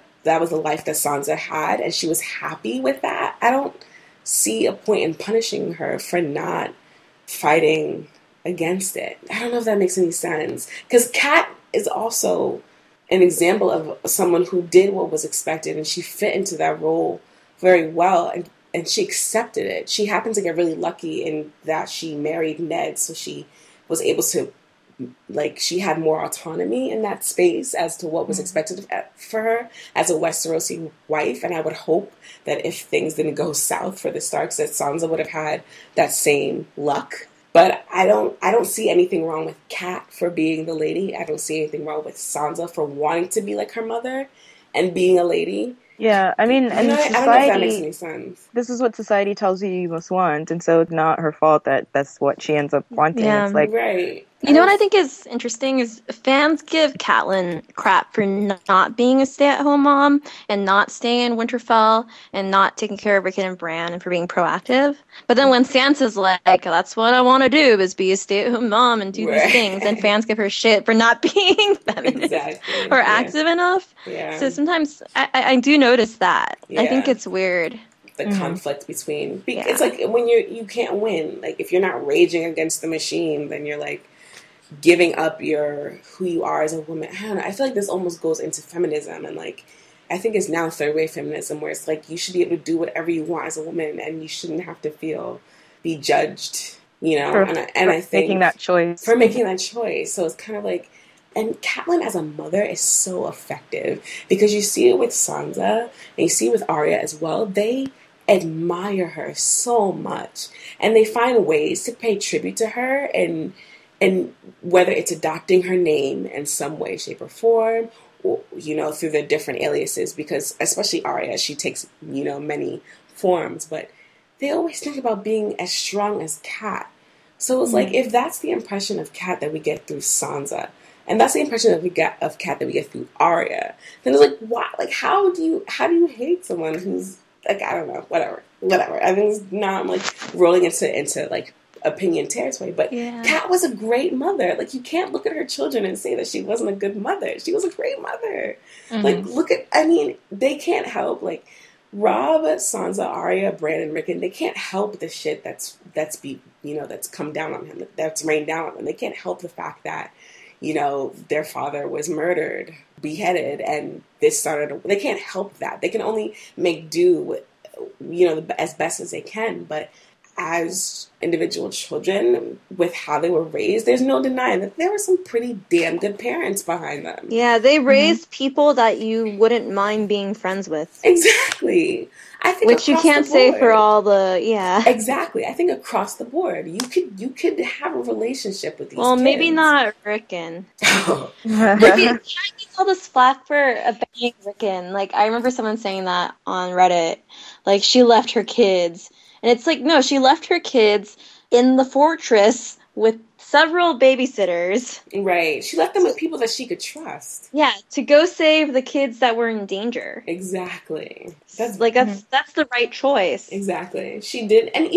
had, and she was happy with that, I don't see a point in punishing her for not fighting against it. I don't know if that makes any sense. Because Kat is also an example of someone who did what was expected, and she fit into that role very well. And and she accepted it. She happened to get really lucky in that she married Ned, so she was able to, like, she had more autonomy in that space as to what was expected for her as a Westerosi wife. And I would hope that if things didn't go south for the Starks, that Sansa would have had that same luck. But I don't see anything wrong with Kat for being the lady. I don't see anything wrong with Sansa for wanting to be like her mother and being a lady. Yeah, I mean, and I don't know if that makes any sense. This is what society tells you must want, and so it's not her fault that that's what she ends up wanting. Yeah. It's like, right. You know what I think is interesting is fans give Catelyn crap for not being a stay-at-home mom and not staying in Winterfell and not taking care of Rickon and Bran and for being proactive. But then when Sansa's like, that's what I want to do is be a stay-at-home mom and do these things, and fans give her shit for not being feminist or active enough. Yeah. So sometimes I do notice that. Yeah. I think it's weird. The conflict between... It's like when you can't win. Like, if you're not raging against the machine, then you're like giving up who you are as a woman. I don't know. I feel like this almost goes into feminism, and like I think it's now third wave feminism, where it's like you should be able to do whatever you want as a woman, and you shouldn't have to be judged, you know. And I think making that choice. For making that choice. So it's kind of like, and Catelyn as a mother is so effective because you see it with Sansa and you see it with Arya as well. They admire her so much, and they find ways to pay tribute to her, and whether it's adopting her name in some way, shape, or form, or, you know, through the different aliases, because especially Arya, she takes, you know, many forms, but they always think about being as strong as Kat. So it's like, if that's the impression of Kat that we get through Sansa, and that's the impression that we get of Kat that we get through Arya, then it's like, why? Like, how do you hate someone who's like, I don't know, whatever. I think now I'm like rolling into like opinion territory, but Kat was a great mother. Like, you can't look at her children and say that she wasn't a good mother. She was a great mother. Like, they can't help, like, Robb, Sansa, Arya, Bran, and Rickon, they can't help the shit that's come down on him, that's rained down on them. They can't help the fact that, you know, their father was murdered, beheaded, and they can't help that. They can only make do with, you know, as best as they can, but as individual children, with how they were raised, there's no denying that there were some pretty damn good parents behind them. Yeah, they raised people that you wouldn't mind being friends with. Exactly. I think which you can't say for all the Exactly. I think across the board, you could have a relationship with these. Well, kids. Maybe not Rickon. Rickon gets all this flack for abandoning Rickon. Like, I remember someone saying that on Reddit. Like, she left her kids. And it's like, no, she left her kids in the fortress with several babysitters. Right. She left them with people that she could trust. Yeah, to go save the kids that were in danger. Exactly. That's the right choice. Exactly. She did, and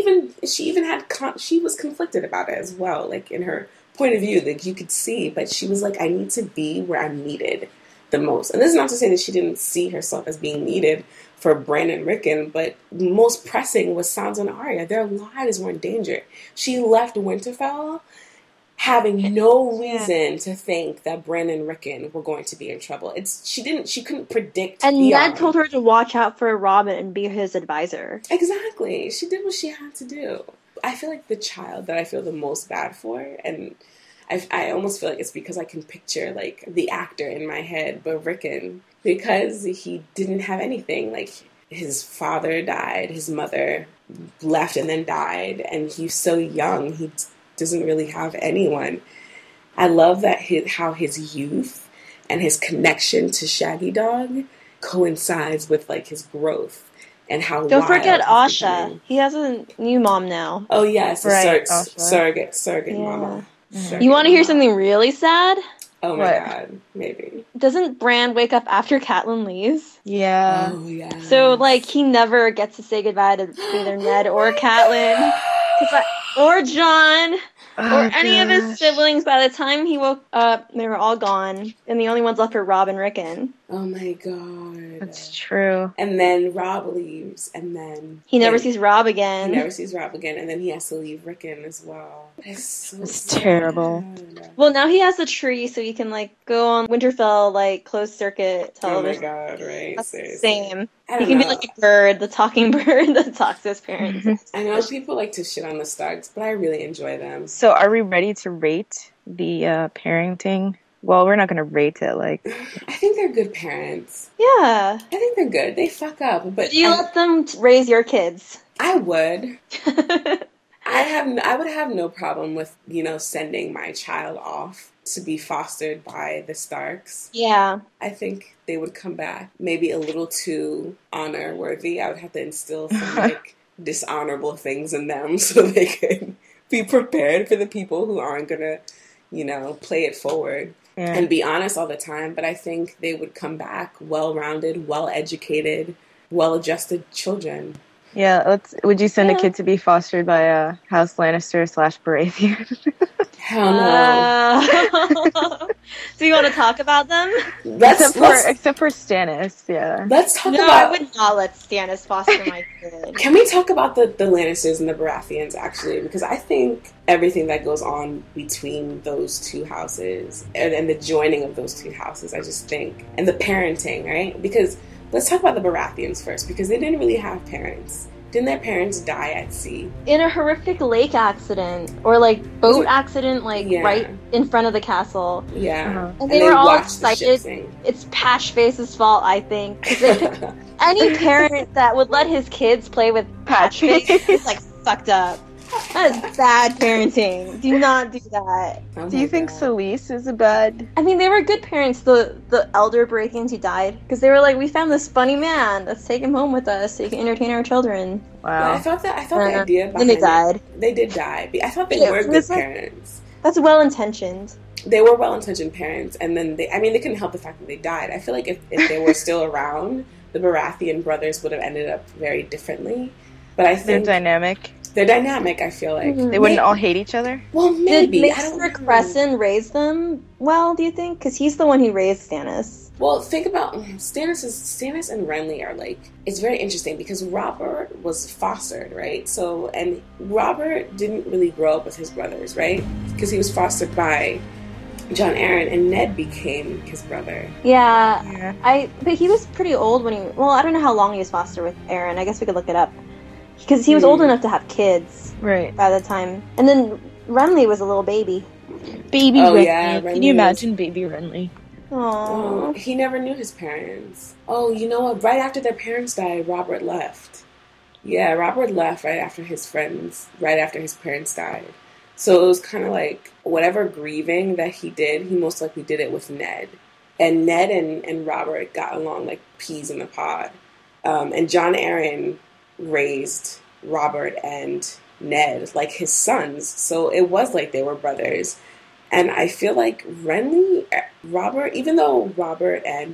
she was conflicted about it as well. Like, in her point of view, like, you could see, but she was like, I need to be where I'm needed the most. And this is not to say that she didn't see herself as being needed for Bran and Rickon, but most pressing was Sansa and Arya. Their lives were in danger. She left Winterfell having no reason to think that Bran and Rickon were going to be in trouble. She couldn't predict. And Ned told her to watch out for Robin and be his advisor. Exactly. She did what she had to do. I feel like the child that I feel the most bad for, and I almost feel like it's because I can picture, like, the actor in my head, but Rickon, because he didn't have anything. Like, his father died, his mother left and then died, and he's so young, he doesn't really have anyone. I love that how his youth and his connection to Shaggy Dog coincides with, like, his growth. And how don't forget Asha. He has a new mom now. Oh yes, right. Surrogate mama. You want to hear something really sad? Oh my god, maybe. Doesn't Bran wake up after Catelyn leaves? Yeah. Oh yeah. So, like, he never gets to say goodbye to either Ned or Catelyn, or Jon, or any of his siblings. By the time he woke up, they were all gone, and the only ones left were Robb and Rickon. Oh my god. That's true. And then Rob leaves, and then he never sees Rob again. He never sees Rob again, and then he has to leave Rickon as well. It's terrible. Well, now he has a tree, so he can like go on Winterfell like closed circuit television. Oh my god! Right? That's Seriously. same. I He can be like a bird, the talking bird that talks to his parents. I know people like to shit on the Starks, but I really enjoy them. So, are we ready to rate the parenting? Well, we're not going to rate it. Like, I think they're good parents. Yeah. I think they're good. They fuck up, but Do you let them raise your kids? I would. I would have no problem with, sending my child off to be fostered by the Starks. Yeah. I think they would come back maybe a little too honor worthy. I would have to instill some dishonorable things in them so they could be prepared for the people who aren't gonna, play it forward and be honest all the time. But I think they would come back well-rounded, well-educated, well-adjusted children. Yeah, would you send a kid to be fostered by a House Lannister / Baratheon? Hell no. So you want to talk about them? Except for Stannis, yeah. Let's talk about... No, I would not let Stannis foster my kid. Can we talk about the Lannisters and the Baratheons, actually? Because I think everything that goes on between those two houses and the joining of those two houses, I just think, and the parenting, right? Because let's talk about the Baratheons first, because they didn't really have parents. Didn't their parents die at sea? In a horrific lake accident, or like boat accident, right in front of the castle. Yeah. Uh-huh. And they were all excited. It's Patchface's fault, I think. Any parent that would let his kids play with Patchface is like fucked up. That is bad parenting. Do not do that. Oh do you think Selyse is a bad? I mean, they were good parents, the elder Baratheons who died. Because they were like, we found this funny man. Let's take him home with us so he can entertain our children. Wow. Yeah, I thought the idea behind then they died. They did die. I thought they were good parents. That's well-intentioned. They were well-intentioned parents. And then they couldn't help the fact that they died. I feel like if they were still around, the Baratheon brothers would have ended up very differently. But I think... They're dynamic. They're dynamic, I feel like. They wouldn't all hate each other? Well, maybe. Did Mr. Crescent raise them well, do you think? Because he's the one who raised Stannis. Well, think about Stannis and Renly are it's very interesting because Robert was fostered, right? So, and Robert didn't really grow up with his brothers, right? Because he was fostered by Jon Arryn, and Ned became his brother. Yeah. But he was pretty old when I don't know how long he was fostered with Arryn. I guess we could look it up. Because he was old enough to have kids, right? By the time, and then Renly was a little baby. Baby Renly. Yeah, Can you imagine baby Renly? Aww. He never knew his parents. Oh, you know what? Right after their parents died, Robert left. Yeah, Robert left right after his parents died. So it was kind of like whatever grieving that he did, he most likely did it with Ned. And Ned and Robert got along like peas in a pod. And Jon Arryn raised Robert and Ned like his sons, so it was like they were brothers. And I feel like Robert, even though Robert and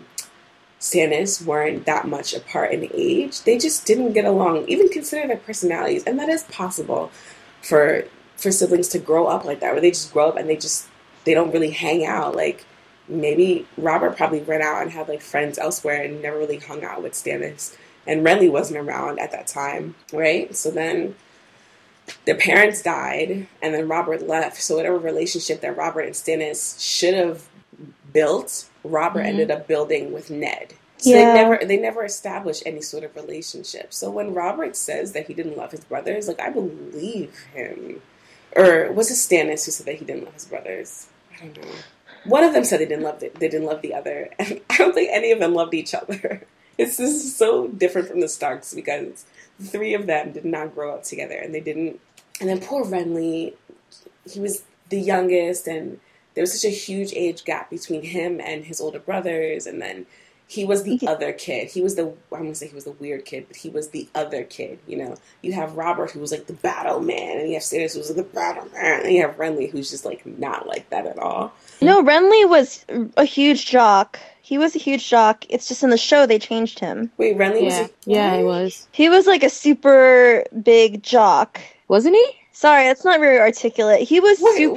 Stannis weren't that much apart in age, they just didn't get along, even consider their personalities. And that is possible for siblings to grow up like that, where they just grow up and they don't really hang out. Like maybe Robert probably ran out and had like friends elsewhere and never really hung out with Stannis. And Renly wasn't around at that time, right? So then their parents died, and then Robert left. So whatever relationship that Robert and Stannis should have built, Robert ended up building with Ned. So they never established any sort of relationship. So when Robert says that he didn't love his brothers, I believe him. Or was it Stannis who said that he didn't love his brothers? I don't know. One of them said they didn't love the other, and I don't think any of them loved each other. This is so different from the Starks because the three of them did not grow up together, and they didn't. And then poor Renly, he was the youngest, and there was such a huge age gap between him and his older brothers. And then he was the other kid. I'm going to say he was the weird kid, but he was the other kid. You have Robert, who was like the battle man, and you have Stannis, who was like the battle man, and you have Renly, who's just not like that at all. No, Renly was a huge jock. He was a huge jock. It's just in the show they changed him. Wait, Renly was he was. He was like a super big jock. Wasn't he? Sorry, that's not very articulate. He was super...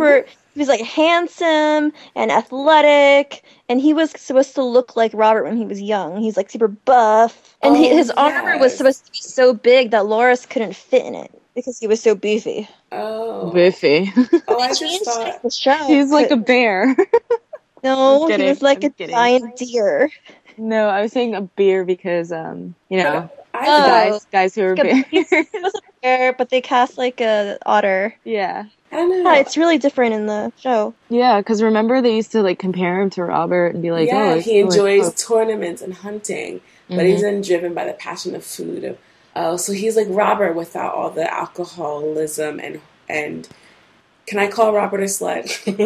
He was like handsome and athletic, and he was supposed to look like Robert when he was young. He's like super buff, and his armor was supposed to be so big that Loras couldn't fit in it because he was so beefy. Oh. Biffy. Oh, I just thought the show. He's like a bear. No, Just he was like I'm a kidding. giant deer. No, I was saying a beer because you know, I guys who are Like a- bears. He was a bear, but they cast like a otter. Yeah. I don't know. Yeah, it's really different in the show. Yeah, because remember they used to like compare him to Robert and be like, yeah, oh, he enjoys oh. tournaments and hunting, but he's then driven by the passion of food. So he's like Robert without all the alcoholism and can I call Robert a slut?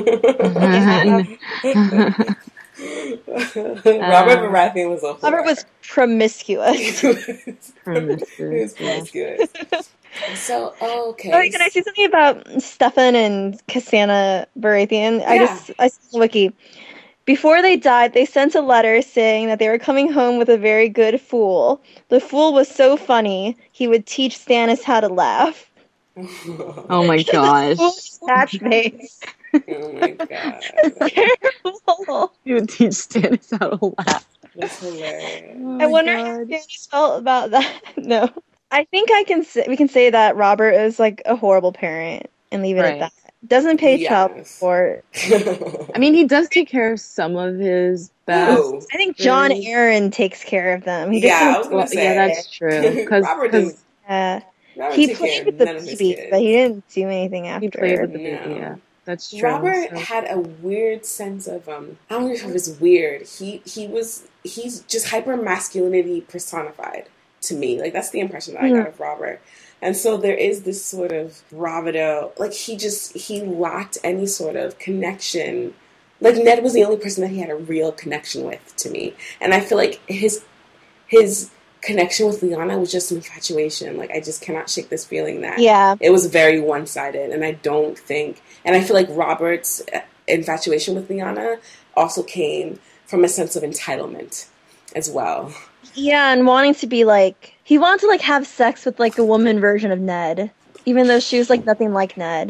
Robert Baratheon was a whore. Robert was promiscuous. He was promiscuous. So, okay. Oh, can I say something about Stefan and Cassandra Baratheon? I saw the wiki. Before they died, they sent a letter saying that they were coming home with a very good fool. The fool was so funny, he would teach Stannis how to laugh. Oh my gosh. Matchmates. Oh my god. Terrible. You would teach Stannis how to laugh. That's hilarious. Oh I my wonder God. how Stannis felt about that. No. I think we can say that Robert is like a horrible parent and leave it Right. at that. Doesn't pay child support. I mean, he does take care of some of his best. Oh. I think John Aaron takes care of them. He Yeah, I doesn't- was gonna say. Yeah, that's true. Robert didn't. Robert He he played with the baby, but he didn't do anything after. He played with the No. baby, yeah. That's true. Robert So- had a weird sense of I don't know if it was weird. He's just hyper masculinity personified to me. Like that's the impression that I got of Robert. And so there is this sort of bravado. Like he lacked any sort of connection. Like Ned was the only person that he had a real connection with to me. And I feel like his connection with Lyanna was just infatuation. Like I just cannot shake this feeling that it was very one-sided. And I feel like Robert's infatuation with Lyanna also came from a sense of entitlement as well. Yeah, and wanting to be like he wanted to like have sex with like a woman version of Ned, even though she was like nothing like Ned.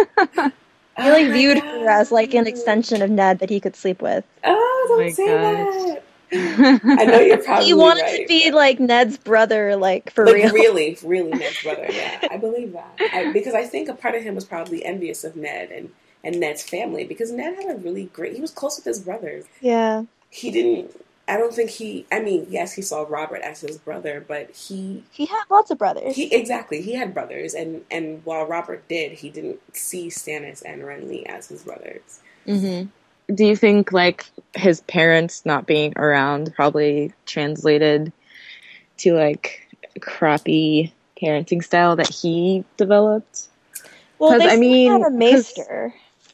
He like viewed her as like an extension of Ned that he could sleep with. Oh, don't my say gosh. that. I know you're probably He wanted right. to be like Ned's brother, like for Like real. really Ned's brother. Yeah, I believe that. Because I think a part of him was probably envious of Ned and Ned's family because Ned had a really great. He was close with his brothers. Yeah. He didn't. I don't think he. I mean, yes, he saw Robert as his brother, but he had lots of brothers. He had brothers, and while Robert did, he didn't see Stannis and Renly as his brothers. Mm-hmm. Do you think, like, his parents not being around probably translated to, like, a crappy parenting style that he developed? Well, they I mean, had a maester.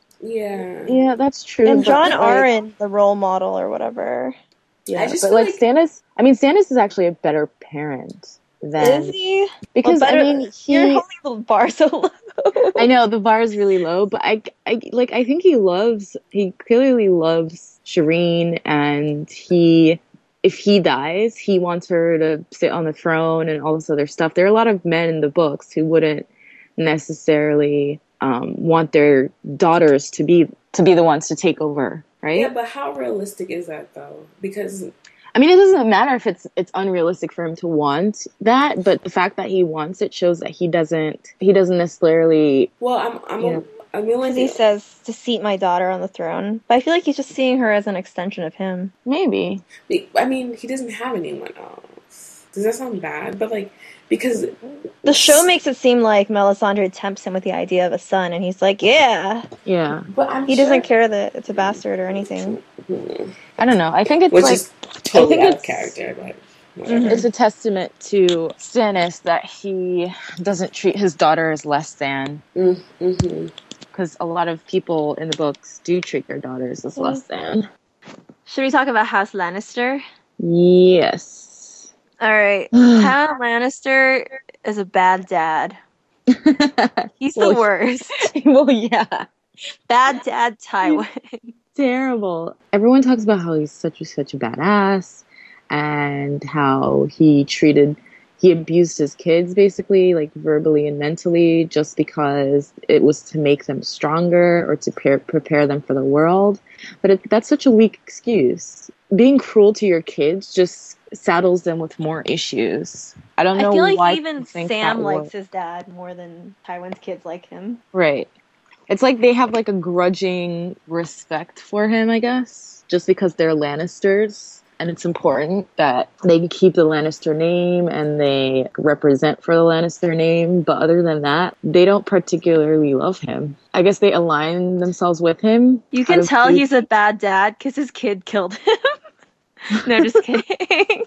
Yeah, that's true. And but, John like, Arryn, the role model or whatever. Yeah, I just but feel like Stannis, I mean, Stannis is actually a better parent than Is he? because Well, better- I mean You're holding the bar so low. I know the bar is really low, but I think he clearly loves Shireen, and if he dies, he wants her to sit on the throne and all this other stuff. There are a lot of men in the books who wouldn't necessarily want their daughters to be the ones to take over, right? Yeah, but how realistic is that though? Because I mean, it doesn't matter if it's unrealistic for him to want that, but the fact that he wants it shows that he doesn't necessarily. Well, I'm willing He says to seat my daughter on the throne, but I feel like he's just seeing her as an extension of him. Maybe. I mean, he doesn't have anyone else. Does that sound bad? But like, because the show makes it seem like Melisandre tempts him with the idea of a son, and he's like, yeah. But he doesn't care that it's a bastard or anything. I don't know. I think it's which like is totally out of it's character, but whatever. It's a testament to Stannis that he doesn't treat his daughter as less than. Mm-hmm. because a lot of people in the books do treat their daughters as less than. Should we talk about House Lannister? Yes. All right. Tywin Lannister is a bad dad. He's the worst. Well, yeah. Bad dad Tywin. Terrible. Everyone talks about how he's such a badass and how he he abused his kids basically, like verbally and mentally, just because it was to make them stronger or to prepare them for the world. But that's such a weak excuse. Being cruel to your kids just saddles them with more issues. I don't know. I feel like why even Sam likes his dad more than Tywin's kids like him. Right. It's like they have like a grudging respect for him, I guess, just because they're Lannisters. And it's important that they keep the Lannister name and they represent for the Lannister name. But other than that, they don't particularly love him. I guess they align themselves with him. You can tell he's a bad dad because his kid killed him. No, just kidding.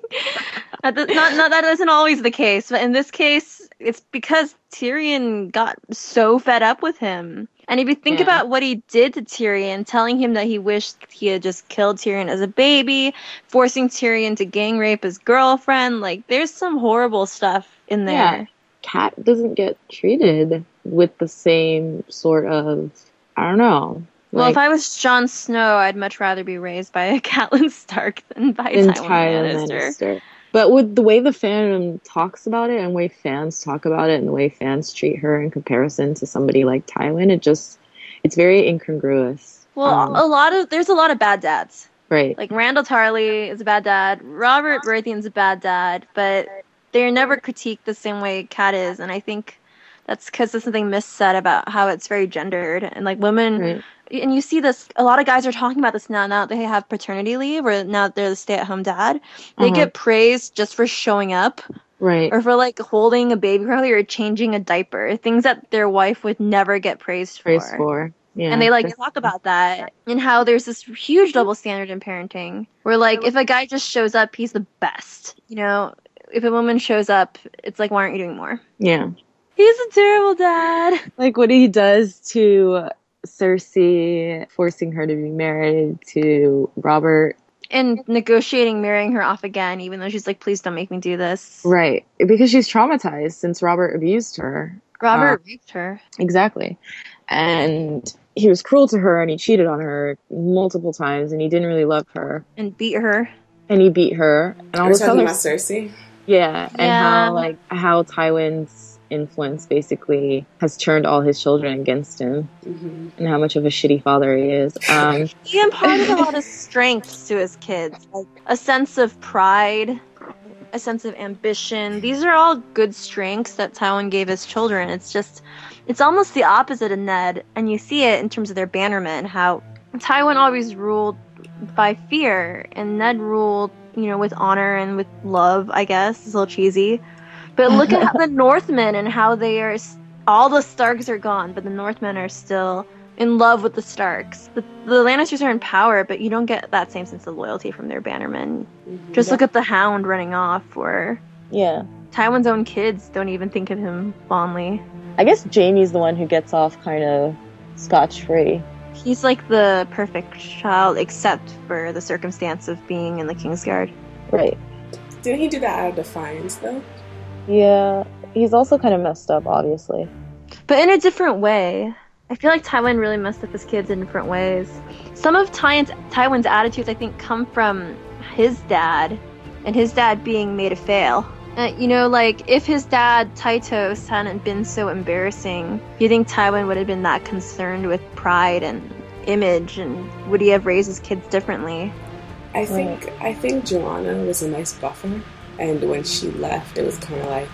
That isn't always the case. But in this case, it's because Tyrion got so fed up with him. And if you think about what he did to Tyrion, telling him that he wished he had just killed Tyrion as a baby, forcing Tyrion to gang rape his girlfriend, like, there's some horrible stuff in there. Yeah. Cat doesn't get treated with the same sort of, I don't know. Well, if I was Jon Snow, I'd much rather be raised by a Catelyn Stark than by Tywin Lannister. But with the way the fandom talks about it and the way fans talk about it and the way fans treat her in comparison to somebody like Tywin, it's very incongruous. Well, there's a lot of bad dads. Right. Like Randall Tarley is a bad dad. Robert Baratheon's a bad dad, but they're never critiqued the same way Cat is, and I think that's because there's something missaid about how it's very gendered and like women. Right. And you see this, a lot of guys are talking about this now that they have paternity leave or now that they're the stay-at-home dad. They get praised just for showing up. Right. Or for like holding a baby early or changing a diaper. Things that their wife would never get praised for. Yeah. And they like talk about that and how there's this huge double standard in parenting where like if a guy just shows up, he's the best. You know, if a woman shows up, it's like, why aren't you doing more? Yeah. He's a terrible dad. Like what he does to Cersei, forcing her to be married to Robert. And negotiating marrying her off again, even though she's like, please don't make me do this. Right. Because she's traumatized since Robert abused her. Robert raped her. Exactly. And he was cruel to her and he cheated on her multiple times and he didn't really love her. And beat her. And he beat her. And all this talking about Cersei? Yeah. And how Tywin's influence basically has turned all his children against him, and how much of a shitty father he is. He imparted a lot of strengths to his kids, like a sense of pride, a sense of ambition. These are all good strengths that Tywin gave his children. It's almost the opposite of Ned, and you see it in terms of their bannermen, how Tywin always ruled by fear, and Ned ruled, with honor and with love, I guess. It's a little cheesy. But look at the Northmen and how they are, all the Starks are gone, but the Northmen are still in love with the Starks. The Lannisters are in power, but you don't get that same sense of loyalty from their bannermen. Just look at the Hound running off, or Tywin's own kids don't even think of him fondly. I guess Jaime's the one who gets off kind of scotch-free. He's like the perfect child, except for the circumstance of being in the Kingsguard. Right. Didn't he do that out of defiance, though? Yeah, he's also kind of messed up, obviously. But in a different way. I feel like Tywin really messed up his kids in different ways. Some of Tywin's attitudes, I think, come from his dad, and his dad being made a fail. Like, if his dad, Tytos, hadn't been so embarrassing, do you think Tywin would have been that concerned with pride and image, and would he have raised his kids differently? I think Joanna was a nice buffer. And when she left, it was kind of like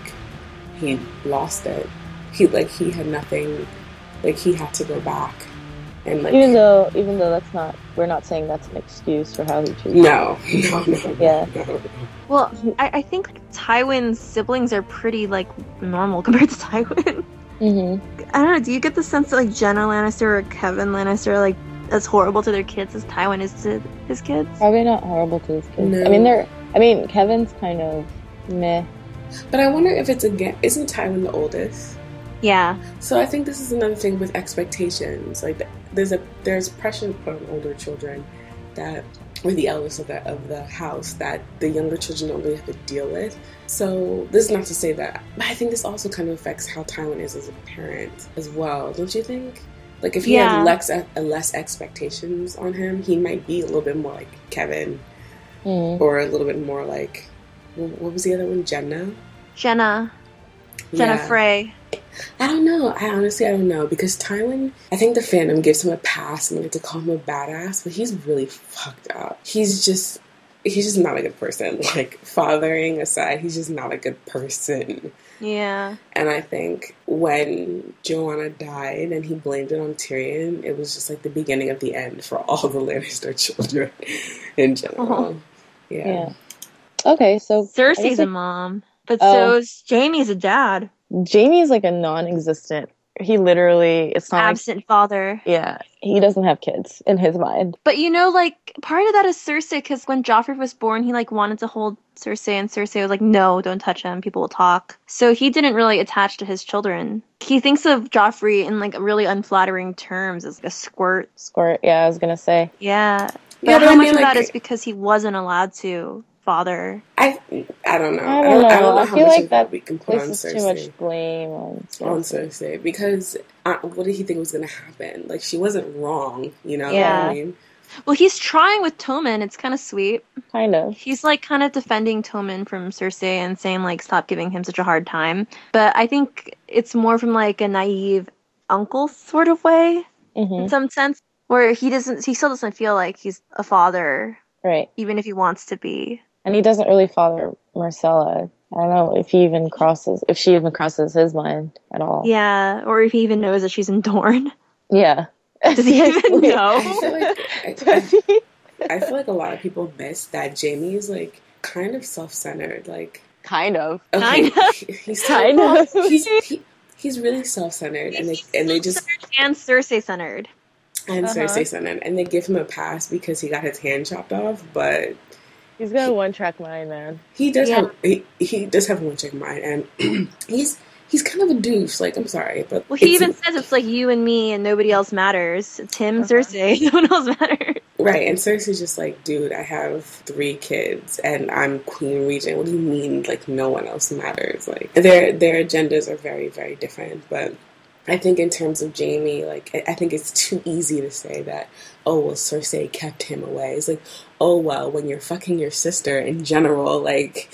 he lost it. He had nothing. Like he had to go back, and like even though we're not saying that's an excuse for how he treated. No. Yeah. No. Well, I think Tywin's siblings are pretty like normal compared to Tywin. Mm-hmm. I don't know. Do you get the sense that like Jenna Lannister or Kevin Lannister are like as horrible to their kids as Tywin is to his kids? Probably not horrible to his kids. No. I mean, Kevin's kind of meh. But I wonder if isn't Tywin the oldest? Yeah. So I think this is another thing with expectations. Like there's pressure put on older children that, or the eldest of the house, that the younger children don't really have to deal with. So this is not to say that, but I think this also kind of affects how Tywin is as a parent as well. Don't you think? Like if he had less expectations on him, he might be a little bit more like Kevin. Or a little bit more like, what was the other one? Jenna? Jenna Yeah. Frey. I don't know. I don't know. Because Tywin, I think the fandom gives him a pass and they like to call him a badass, but he's really fucked up. He's just not a good person. Like, fathering aside, he's just not a good person. Yeah. And I think when Joanna died and he blamed it on Tyrion, it was just like the beginning of the end for all the Lannister children in general. Yeah. Okay, so Cersei's a mom, but so's Jaime's a dad. Jaime's like a non-existent. He literally, it's not Absent father. Yeah, he doesn't have kids in his mind. But you know, like, part of that is Cersei, because when Joffrey was born, he, like, wanted to hold Cersei, and Cersei was like, no, don't touch him, people will talk. So he didn't really attach to his children. He thinks of Joffrey in, like, really unflattering terms as like a squirt. Squirt, yeah, I was gonna say. Yeah. But Yeah, but how I much mean, of like, that is because he wasn't allowed to father? I don't know. I don't know. I don't know I how feel much like of that we can put on places too Cersei. much blame on Cersei, because what did he think was going to happen? Like, she wasn't wrong, you know? Yeah. What I mean? Well, he's trying with Tommen. It's kind of sweet. Kind of. He's, like, kind of defending Tommen from Cersei and saying, like, stop giving him such a hard time. But I think it's more from, like, a naive uncle sort of way, in some sense, where he still doesn't feel like he's a father, Right. even if he wants to be. And he doesn't really father Marcella. I don't know if she even crosses his mind at all. Yeah, or if he even knows that she's in Dorne. Yeah. Does he even know? I feel like a lot of people miss that Jaime is, like, kind of self-centered. Like, Kind of. okay, Kind of. he's Kind of. he's really self-centered, and they just And Cersei-centered. and Cersei-centered, and they give him a pass because he got his hand chopped off, but He's got a one-track mind, man. he does have a one-track mind, and he's kind of a douche. Like, I'm sorry, but Well, he even says it's like you and me and nobody else matters. It's him, Cersei. No one else matters. right. And Cersei's just like, dude, I have 3 kids and I'm Queen Regent. What do you mean, like, no one else matters? Like, their agendas are very, very different. But I think in terms of Jaime, like, I think it's too easy to say that, oh, well, Cersei kept him away. It's like, oh, well, when you're fucking your sister in general, like,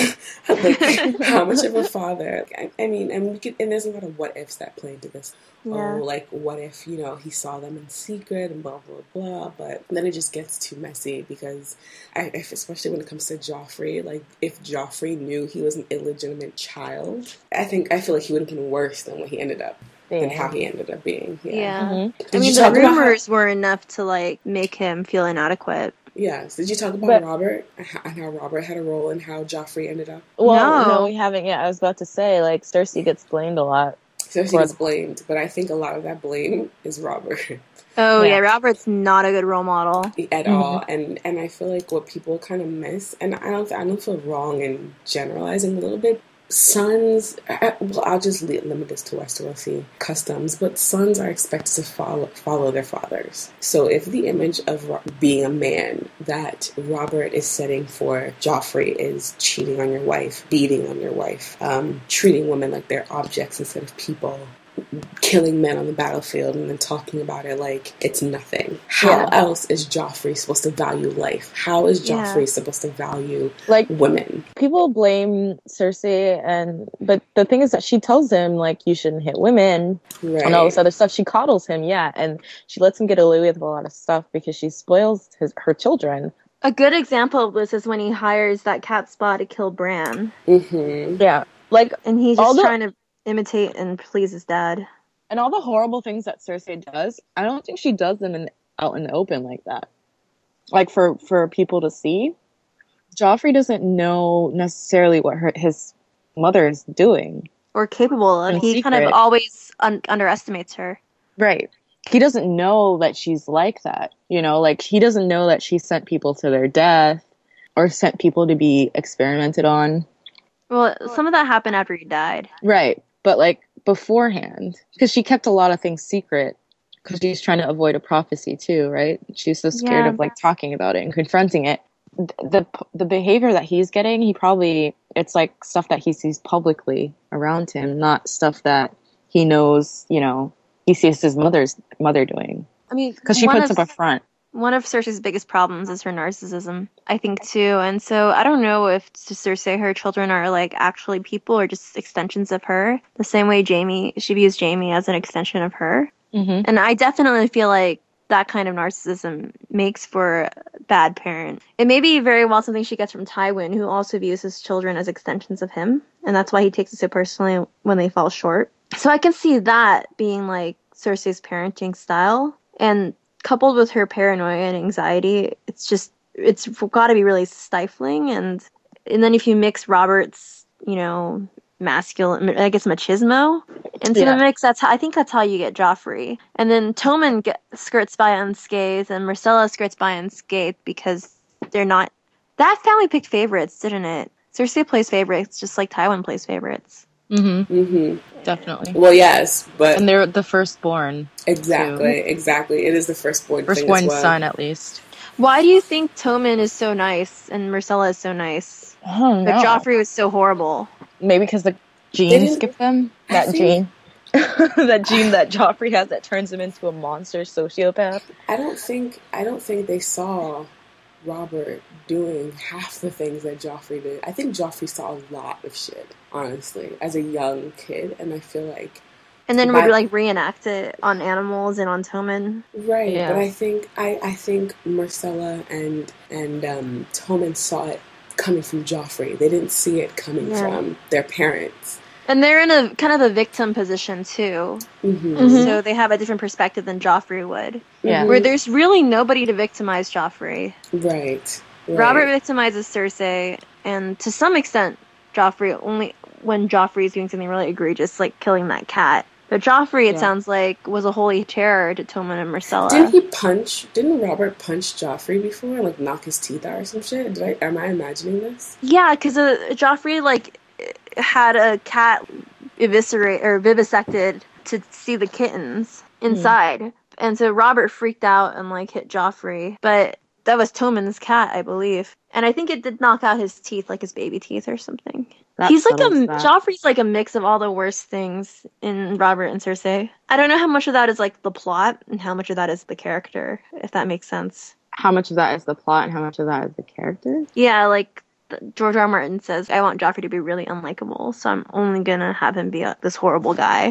like how much of a father? I mean, and there's a lot of what ifs that play into this. Yeah. Oh, like, what if, you know, he saw them in secret and blah, blah, blah. But then it just gets too messy because, especially when it comes to Joffrey, like, if Joffrey knew he was an illegitimate child, I feel like he would have been worse than what he ended up. Than how he ended up being. Yeah. Mm-hmm. I mean, the rumors were enough to, like, make him feel inadequate. Yes. Did you talk about Robert and how Robert had a role in how Joffrey ended up? Well, no, we haven't yet. I was about to say, like, Cersei gets blamed a lot. Cersei gets blamed, but I think a lot of that blame is Robert. Oh, yeah, Robert's not a good role model. At all. And I feel like what people kind of miss, and I don't feel wrong in generalizing a little bit, sons, well, I'll just limit this to Westerosi customs, but sons are expected to follow their fathers. So if the image of being a man that Robert is setting for Joffrey is cheating on your wife, beating on your wife, treating women like they're objects instead of people, killing men on the battlefield and then talking about it like it's nothing. How else is Joffrey supposed to value life? How is Joffrey supposed to value, like, women? People blame Cersei, but the thing is that she tells him, like, you shouldn't hit women and all this other stuff. She coddles him, and she lets him get away with a lot of stuff because she spoils her children. A good example of this is when he hires that cat spa to kill Bran. Mm-hmm. Yeah. Like, and he's just trying to imitate and please his dad. And all the horrible things that Cersei does, I don't think she does them out in the open like that. Like, for people to see. Joffrey doesn't know necessarily what his mother is doing. Or capable of. He kind of always underestimates her. Right. He doesn't know that she's like that. You know, like, he doesn't know that she sent people to their death or sent people to be experimented on. Well, some of that happened after he died. Right. But, like, beforehand, because she kept a lot of things secret because she's trying to avoid a prophecy too, right? She's so scared of, like, talking about it and confronting it. The behavior that he's getting, it's like stuff that he sees publicly around him, not stuff that he knows, you know, he sees his mother doing. I mean, because she puts up a front. One of Cersei's biggest problems is her narcissism, I think, too. And so I don't know if to Cersei her children are like actually people or just extensions of her. The same way she views Jaime as an extension of her. Mm-hmm. And I definitely feel like that kind of narcissism makes for a bad parent. It may be very well something she gets from Tywin, who also views his children as extensions of him. And that's why he takes it so personally when they fall short. So I can see that being like Cersei's parenting style. And coupled with her paranoia and anxiety, it's got to be really stifling. And then if you mix Robert's, masculine, I guess machismo into the mix, I think that's how you get Joffrey. And then Tommen skirts by unscathed, and Myrcella skirts by unscathed because they're not. That family picked favorites, didn't it? Cersei plays favorites just like Tywin plays favorites. Mm-hmm. Mm-hmm. Definitely. Well, yes, but and they're the firstborn. Exactly. It is the firstborn son, at least. Why do you think Tommen is so nice and Myrcella is so nice, but Joffrey was so horrible? Maybe because the gene skipped them. That gene that Joffrey has that turns him into a monster sociopath. I don't think they saw Robert doing half the things that Joffrey did. I think Joffrey saw a lot of shit, honestly, as a young kid, and I feel like. And then would like reenact it on animals and on Tommen. Right, yeah. But I think Myrcella and Tommen saw it coming from Joffrey. They didn't see it coming from their parents. And they're in a kind of a victim position too. Mm-hmm. Mm-hmm. So they have a different perspective than Joffrey would. Yeah. Where there's really nobody to victimize Joffrey. Right. Robert victimizes Cersei, and to some extent Joffrey, only when Joffrey is doing something really egregious like killing that cat. But Joffrey, it sounds like, was a holy terror to Tommen and Myrcella. Didn't Robert punch Joffrey before and, like, knock his teeth out or some shit? Am I imagining this? Yeah, because Joffrey, like, had a cat vivisected to see the kittens inside. Mm. And so Robert freaked out and, like, hit Joffrey. But that was Tommen's cat, I believe. And I think it did knock out his teeth, like his baby teeth or something. Joffrey's like a mix of all the worst things in Robert and Cersei. I don't know how much of that is like the plot and how much of that is the character, if that makes sense. How much of that is the plot and how much of that is the character? Yeah, like George R. R. Martin says, I want Joffrey to be really unlikable, so I'm only gonna have him be this horrible guy.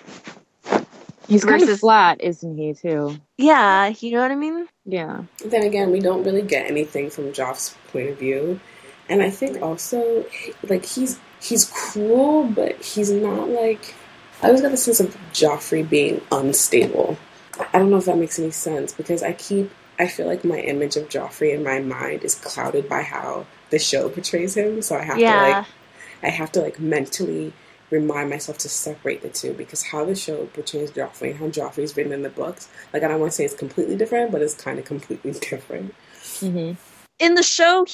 He's kind of flat, isn't he, too? Yeah, you know what I mean? Yeah. Then again, we don't really get anything from Joff's point of view. And I think also, like, he's cruel, but he's not, like... I always got the sense of Joffrey being unstable. I don't know if that makes any sense, because I feel like my image of Joffrey in my mind is clouded by how the show portrays him, so I have to mentally remind myself to separate the two, because how the show portrays Joffrey and how Joffrey is written in the books, like, I don't want to say it's completely different, but it's kind of completely different. Mm-hmm. In the show,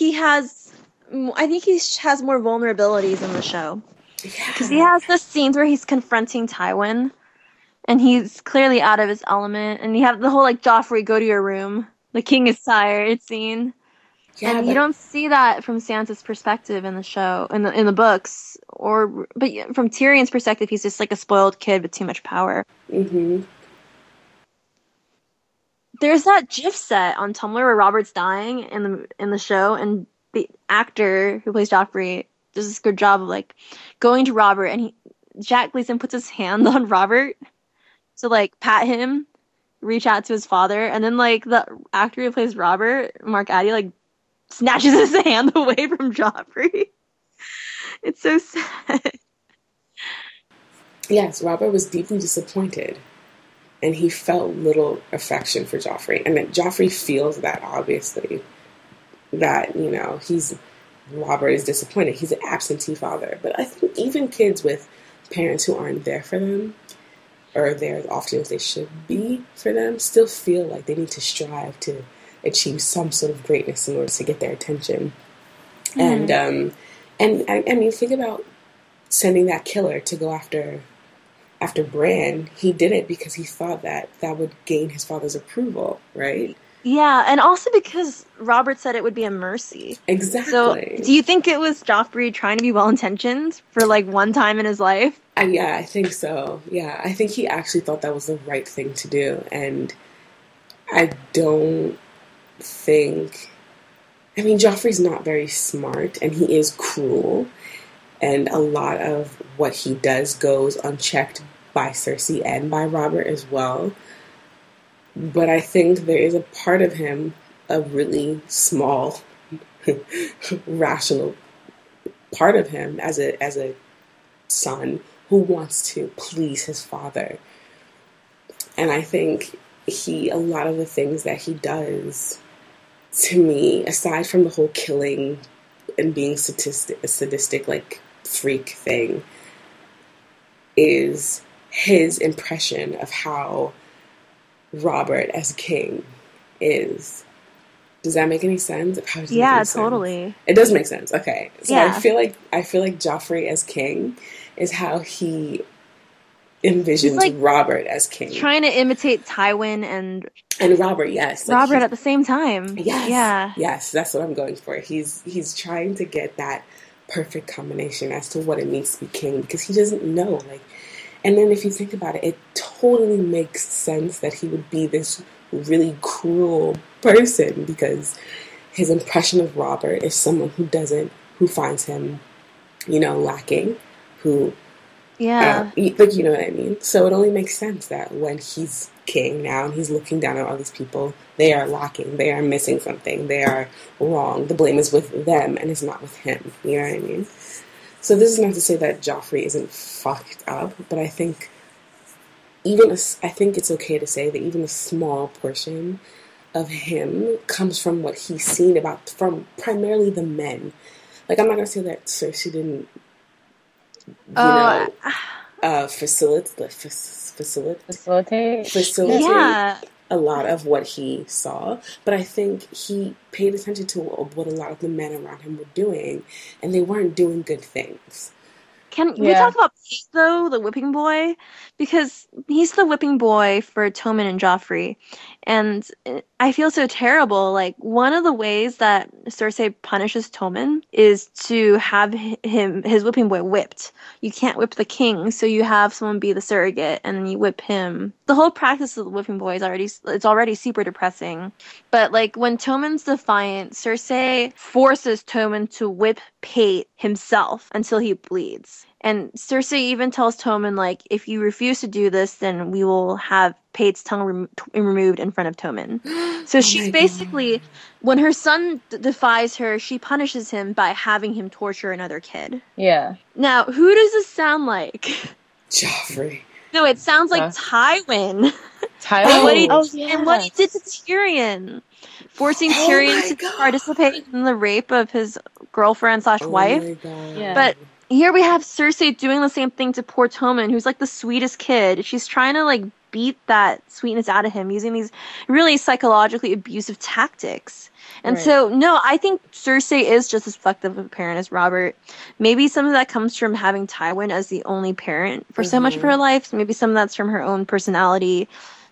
I think he has more vulnerabilities in the show. Because he has the scenes where he's confronting Tywin, and he's clearly out of his element, and you have the whole, like, Joffrey, go to your room, the king is tired scene. Yeah, and you don't see that from Sansa's perspective in the show, in the books, but from Tyrion's perspective, he's just like a spoiled kid with too much power. Mm-hmm. There's that GIF set on Tumblr where Robert's dying in the show, and the actor who plays Joffrey does this good job of like going to Robert, and Jack Gleason puts his hand on Robert to like pat him, reach out to his father, and then like the actor who plays Robert, Mark Addy, like snatches his hand away from Joffrey. It's so sad. Yes, Robert was deeply disappointed, and he felt little affection for Joffrey. And that Joffrey feels that, obviously, that, Robert is disappointed. He's an absentee father. But I think even kids with parents who aren't there for them, or there as often as they should be for them, still feel like they need to strive to achieve some sort of greatness in order to get their attention. Mm. And I mean, think about sending that killer to go after Bran. He did it because he thought that would gain his father's approval, right? Yeah, and also because Robert said it would be a mercy. Exactly. So, do you think it was Joffrey trying to be well-intentioned for, like, one time in his life? Yeah, I think so. Yeah, I think he actually thought that was the right thing to do, and I don't think... I mean, Joffrey's not very smart, and he is cruel, and a lot of what he does goes unchecked by Cersei and by Robert as well. But I think there is a part of him, a really small, rational part of him as a son who wants to please his father. And I think a lot of the things that he does, to me, aside from the whole killing and being sadistic like freak thing, is his impression of how Robert as king is. Does that make any sense? Yeah, totally. It does make sense. Okay. So yeah. I feel like Joffrey as king is how he envisions like Robert as king. Trying to imitate Tywin and Robert, yes. Like Robert at the same time. Yes. Yeah. Yes, that's what I'm going for. He's trying to get that perfect combination as to what it means to be king, because he doesn't know. And then if you think about it, it totally makes sense that he would be this really cruel person, because his impression of Robert is someone who finds him, lacking, who, you know what I mean? So it only makes sense that when he's king now and he's looking down at all these people, they are lacking, they are missing something, they are wrong, the blame is with them and it's not with him, you know what I mean? So this is not to say that Joffrey isn't fucked up, but I think it's okay to say that even a small portion of him comes from what he's seen from primarily the men. Like, I'm not going to say that Cersei didn't, facilitate a lot of what he saw, but I think he paid attention to what a lot of the men around him were doing, and they weren't doing good things. Can we talk about Pete, though, the whipping boy? Because he's the whipping boy for Tommen and Joffrey. And I feel so terrible. Like, one of the ways that Cersei punishes Tommen is to have his whipping boy whipped. You can't whip the king, so you have someone be the surrogate, and then you whip him. The whole practice of the whipping boy is already super depressing. But, like, when Tommen's defiant, Cersei forces Tommen to whip Pate himself until he bleeds. And Cersei even tells Tommen, like, if you refuse to do this, then we will have Pate's tongue removed in front of Tommen. So she's basically, when her son defies her, she punishes him by having him torture another kid. Yeah. Now, who does this sound like? Joffrey. No, it sounds like Tywin. Tywin? And what he did to Tyrion. Forcing Tyrion to participate in the rape of his girlfriend/wife. Yeah. But here we have Cersei doing the same thing to poor Tommen, who's like the sweetest kid. She's trying to like beat that sweetness out of him using these really psychologically abusive tactics. And so, no, I think Cersei is just as fucked up of a parent as Robert. Maybe some of that comes from having Tywin as the only parent for so much of her life. Maybe some of that's from her own personality,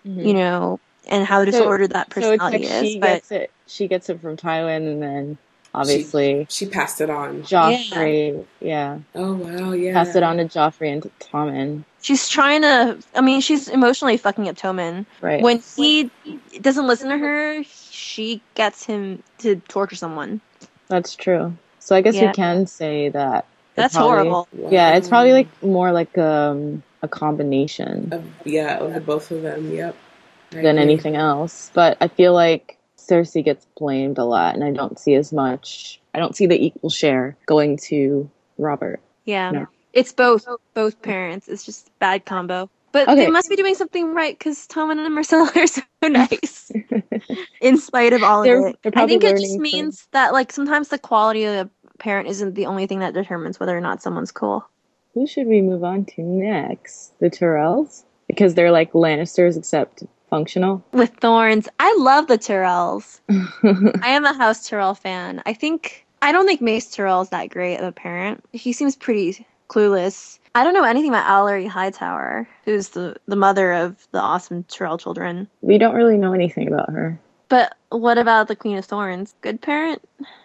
and how disordered that personality is. She gets it from Tywin, and then obviously she passed it on. Joffrey, Oh wow, yeah. Passed it on to Joffrey and to Tommen. She's trying to. I mean, she's emotionally fucking up Tommen. Right. When he doesn't listen to her, she gets him to torture someone. That's true. So I guess you can say that. That's horrible. Yeah, it's probably like more like a combination of the both of them. Yep. Than anything else. But I feel like Cersei gets blamed a lot, and I don't see the equal share going to Robert. Yeah. No. It's both parents. It's just a bad combo. But they must be doing something right, because Tommen and Marcella are so nice. In spite of all of it. I think it just means that like sometimes the quality of a parent isn't the only thing that determines whether or not someone's cool. Who should we move on to next? The Tyrells? Because they're like Lannisters except functional. With thorns. I love the Tyrells. I am a House Tyrell fan. I don't think Mace Tyrell is that great of a parent. He seems pretty clueless. I don't know anything about Allery Hightower, who's the mother of the awesome Tyrell children. We don't really know anything about her. But what about the Queen of Thorns? Good parent?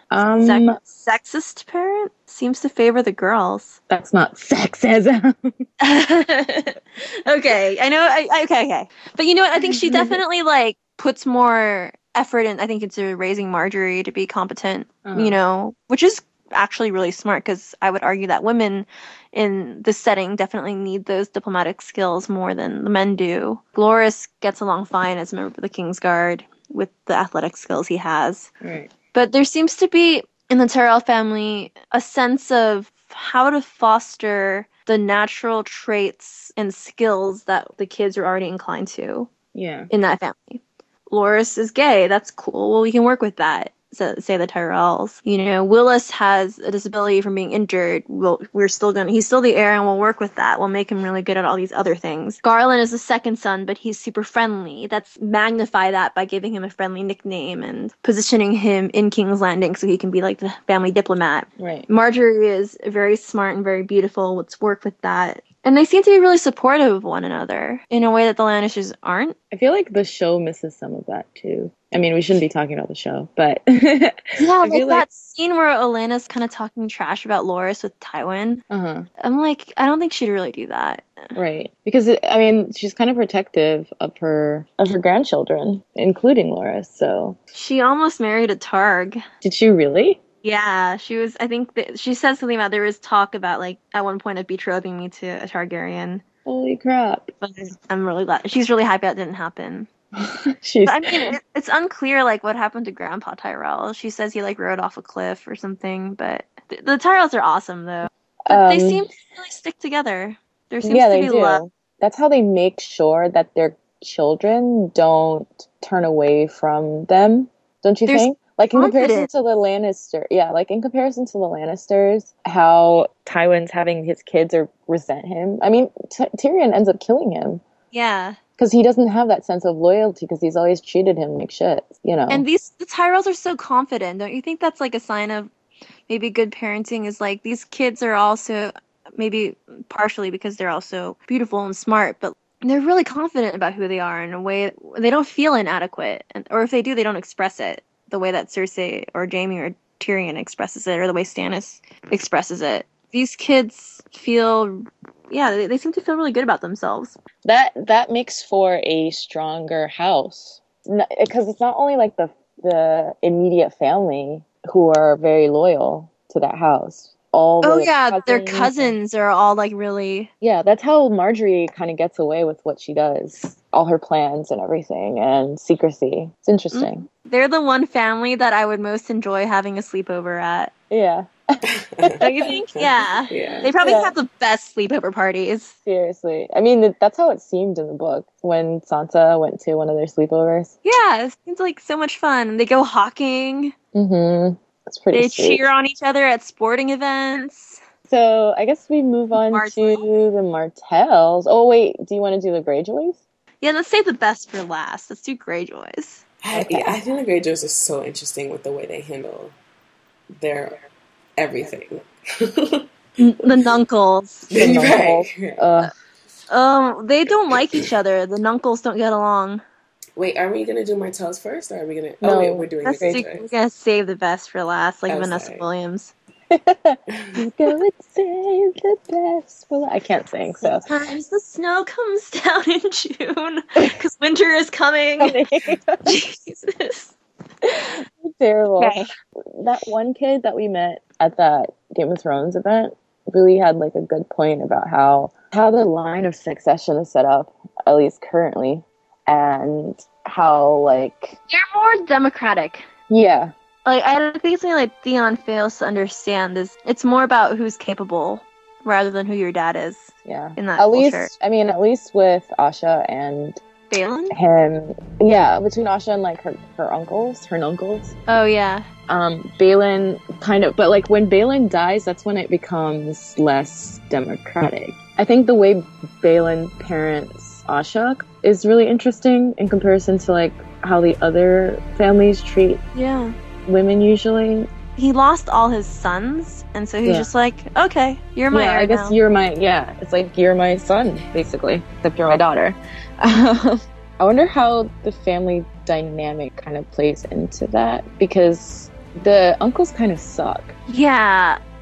Sexist parent? Seems to favor the girls. That's not sexism. Okay, I know. Okay. But you know what? I think she definitely like puts more effort, and I think into raising Marjorie to be competent, you know, which is actually really smart, because I would argue that women in this setting definitely need those diplomatic skills more than the men do. Loras gets along fine as a member of the Kingsguard with the athletic skills he has. Right. But there seems to be, in the Tyrell family, a sense of how to foster the natural traits and skills that the kids are already inclined to in that family. Loras is gay. That's cool. Well, we can work with that. So, say the Tyrells. You know, Willis has a disability from being injured. He's still the heir, and we'll work with that. We'll make him really good at all these other things. Garland is the second son, but he's super friendly. Let's magnify that by giving him a friendly nickname and positioning him in King's Landing so he can be like the family diplomat. Right. Marjorie is very smart and very beautiful. Let's work with that. And they seem to be really supportive of one another in a way that the Lannisters aren't. I feel like the show misses some of that too. I mean, we shouldn't be talking about the show, but yeah, like that scene where Olenna's kind of talking trash about Loras with Tywin. I'm like, I don't think she'd really do that. Right, because I mean, she's kind of protective of her grandchildren, including Loras. So she almost married a Targ. Did she really? Yeah, she was. I think she said something about there was talk about like at one point of betrothing me to a Targaryen. Holy crap! But I'm really glad. She's really happy that didn't happen. But, I mean, it's unclear like what happened to Grandpa Tyrell. She says he like rode off a cliff or something. But the Tyrells are awesome though. But they seem to really stick together. There seems to be love. That's how they make sure that their children don't turn away from them. Don't you think? Like in comparison to the Lannisters, how Tywin's having his kids or resent him. I mean, Tyrion ends up killing him. Yeah. Because he doesn't have that sense of loyalty because he's always treated him like shit, you know. And the Tyrells are so confident. Don't you think that's like a sign of maybe good parenting is like these kids are also maybe partially because they're also beautiful and smart, but they're really confident about who they are in a way they don't feel inadequate. Or if they do, they don't express it the way that Cersei or Jaime or Tyrion expresses it, or the way Stannis expresses it. These kids feel, they seem to feel really good about themselves. That makes for a stronger house, because it's not only like the immediate family who are very loyal to that house. Their cousins are all like really. Yeah, that's how Marjorie kind of gets away with what she does. All her plans and everything, and secrecy. It's interesting. They're the one family that I would most enjoy having a sleepover at. Yeah. Don't you think? Yeah. They probably have the best sleepover parties. Seriously. I mean, that's how it seemed in the book when Sansa went to one of their sleepovers. Yeah, it seems like so much fun. They go hawking. Mm-hmm. It's pretty They sweet. cheer on each other at sporting events. So I guess we move on to the Martells. Oh, wait. Do you want to do the Greyjoys? Yeah, let's save the best for last. Let's do Greyjoys. I think the Greyjoys are so interesting with the way they handle their everything. The Nunkles. Right. They don't like each other. The Nunkles don't get along. Wait, are we going to do Martells first, or are we going to... No, we're doing the Greyjoys. We're going to save the best for last, like Vanessa Williams. Go and save the best for last. I can't sing, so... Sometimes the snow comes down in June, because winter is coming. Jesus. Terrible. Okay. That one kid that we met at that Game of Thrones event really had like a good point about how the line of succession is set up, at least currently, and how like they're more democratic. Yeah. Like I think something like Theon fails to understand is it's more about who's capable rather than who your dad is. Yeah. In that culture. At least with Asha and Balin? Him. Yeah, between Asha and like her nuncles. Oh yeah. Balin kind of, but like when Balin dies, that's when it becomes less democratic. I think the way Balin parents Asha is really interesting in comparison to like how the other families treat women usually. He lost all his sons, and so he's just like, okay, you're my heir I guess now. You're my, it's like, you're my son, basically, except you're my daughter. I wonder how the family dynamic kind of plays into that, because the uncles kind of suck. Yeah,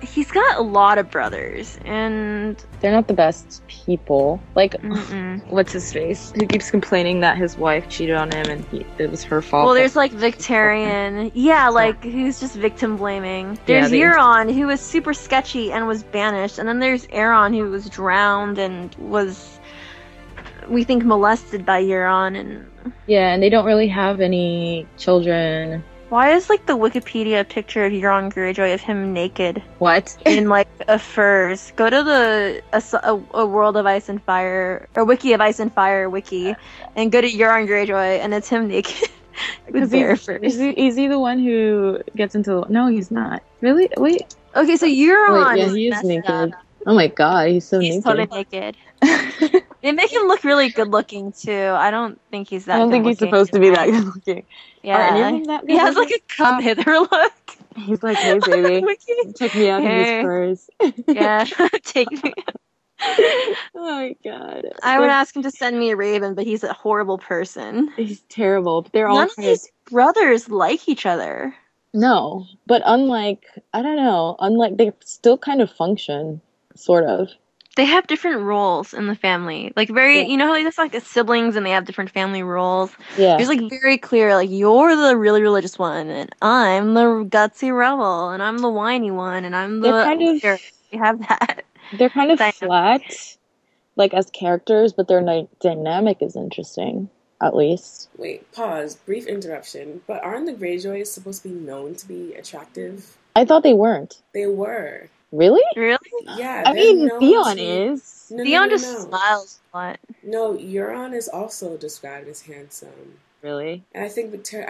he's got a lot of brothers, and they're not the best people. Like, mm-mm. what's his face? Who keeps complaining that his wife cheated on him and it was her fault. Well, there's like Victarion. Yeah, like who's just victim blaming. There's Euron, who was super sketchy and was banished, and then there's Aeron, who was drowned and was, we think, molested by Euron. And yeah, and they don't really have any children. Why is like the Wikipedia picture of Euron Greyjoy of him naked? What? In like a furs. Go to the a World of Ice and Fire, or Wiki of Ice and Fire wiki, and go to Euron Greyjoy, and it's him naked with bare furs. Is he the one who gets into? No, he's not. Really? Wait. Okay, so Euron. Wait, yeah, he is naked. Oh my god, he's so naked. He's totally naked. They make him look really good looking too. I don't think he's that. I don't think he's supposed to be that good looking. Yeah, he has like a come hither look. He's like, hey baby, check me out in these furs. Yeah, take me. Oh my god. I would ask him to send me a raven, but he's a horrible person. He's terrible. They're all none of these brothers like each other. No, but unlike they still kind of function, sort of. They have different roles in the family. Like, you know how it's like siblings and they have different family roles? Yeah. There's like very clear, like, you're the really religious one, and I'm the gutsy rebel, and I'm the whiny one, and I'm the... You have that. They're kind of flat, like, as characters, but their dynamic is interesting, at least. Wait, pause. Brief interruption. But aren't the Greyjoys supposed to be known to be attractive? I thought they weren't. They were. Really? Yeah. I mean, Theon is. Theon just smiles a lot. No, Euron is also described as handsome. Really? And I think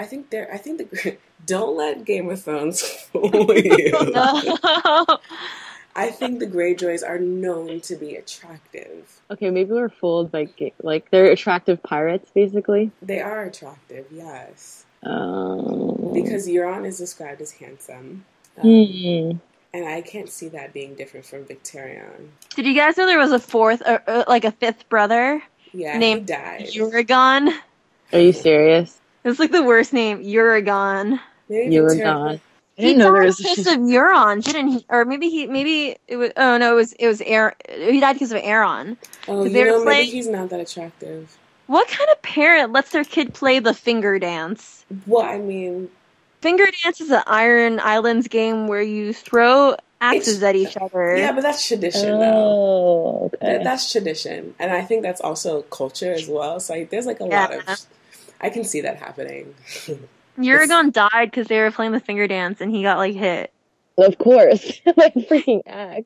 don't let Game of Thrones fool you. No. I think the Greyjoys are known to be attractive. Okay, maybe we're fooled by like they're attractive pirates, basically. They are attractive, yes. Because Euron is described as handsome. And I can't see that being different from Victarion. Did you guys know there was a fifth brother? Yeah, named he died. Uragon. Are you serious? It's like the worst name, Uragon. Uragon. He died because of Euron, didn't he? Or maybe it was. Oh no, it was Aeron. He died because of Aeron. Oh, maybe he's not that attractive. What kind of parent lets their kid play the finger dance? Well, I mean, finger dance is an Iron Islands game where you throw axes at each other. Yeah, but that's tradition, though. Okay. That's tradition, and I think that's also culture as well. So there's like a lot of. I can see that happening. Euron died because they were playing the finger dance and he got like hit. Of course. Like freaking axe.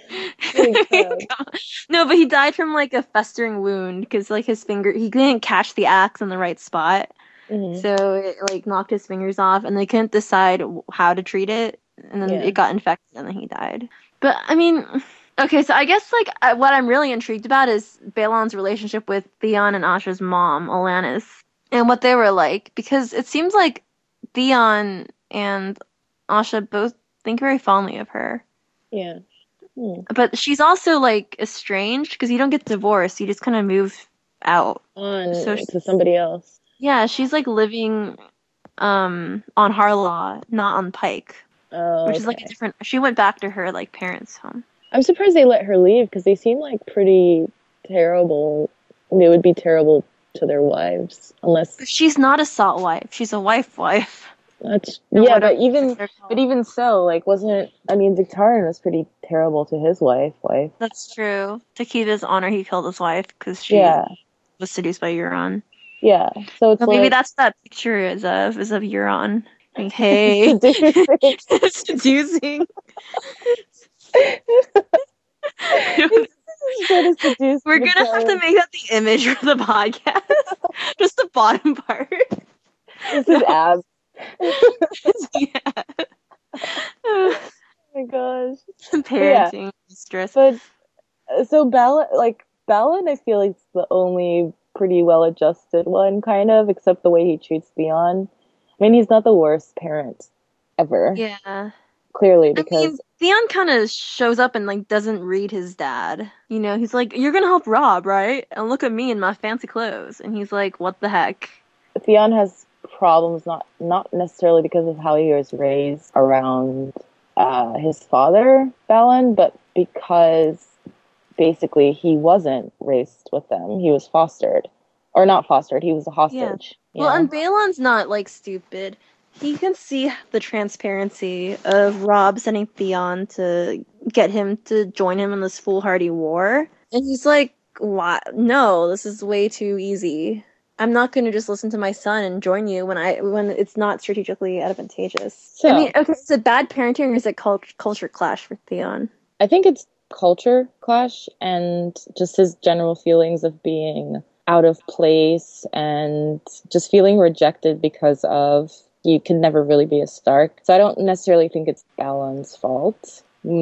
No, but he died from like a festering wound because like his finger, he couldn't catch the axe in the right spot. Mm-hmm. So it like knocked his fingers off and they couldn't decide how to treat it. And then it got infected and then he died. But I mean, okay, so I guess like what I'm really intrigued about is Balon's relationship with Theon and Asha's mom, Alanis. And what they were like, because it seems like Theon and Asha both think very fondly of her. Yeah. But she's also like estranged because you don't get divorced; you just kind of move out to somebody else. Yeah, she's like living on Harlaw, not on Pike, which is like a different. She went back to her like parents' home. I'm surprised they let her leave because they seem like pretty terrible. They would be terrible to their wives unless she's not a salt wife. She's a wife. That's but even so, like Victarion was pretty terrible to his wife. That's true. To keep his honor, he killed his wife because she was seduced by Euron. Yeah, so it's maybe that's what that picture is of Euron. Like, hey, seducing. We're gonna have to make that the image for the podcast. Just the bottom part. This is abs. Yeah. Oh my gosh. Parenting stress. But so Balon, I feel like is the only pretty well-adjusted one, kind of, except the way he treats Theon. I mean, he's not the worst parent ever. Yeah. Clearly, because Theon kind of shows up and like doesn't read his dad. You know, he's like, "You're gonna help Rob, right? And look at me in my fancy clothes." And he's like, "What the heck?" Theon has problems, not necessarily because of how he was raised around his father, Balin, but because basically he wasn't raised with them, he was fostered. Or not fostered, he was a hostage. Yeah. Well, and Balon's not, like, stupid. He can see the transparency of Robb sending Theon to get him to join him in this foolhardy war. And he's like, "What? No, this is way too easy. I'm not going to just listen to my son and join you when it's not strategically advantageous." So, I mean, okay, is it bad parenting or is it culture clash for Theon? I think it's culture clash and just his general feelings of being out of place and just feeling rejected because of you can never really be a Stark. So I don't necessarily think it's Balon's fault.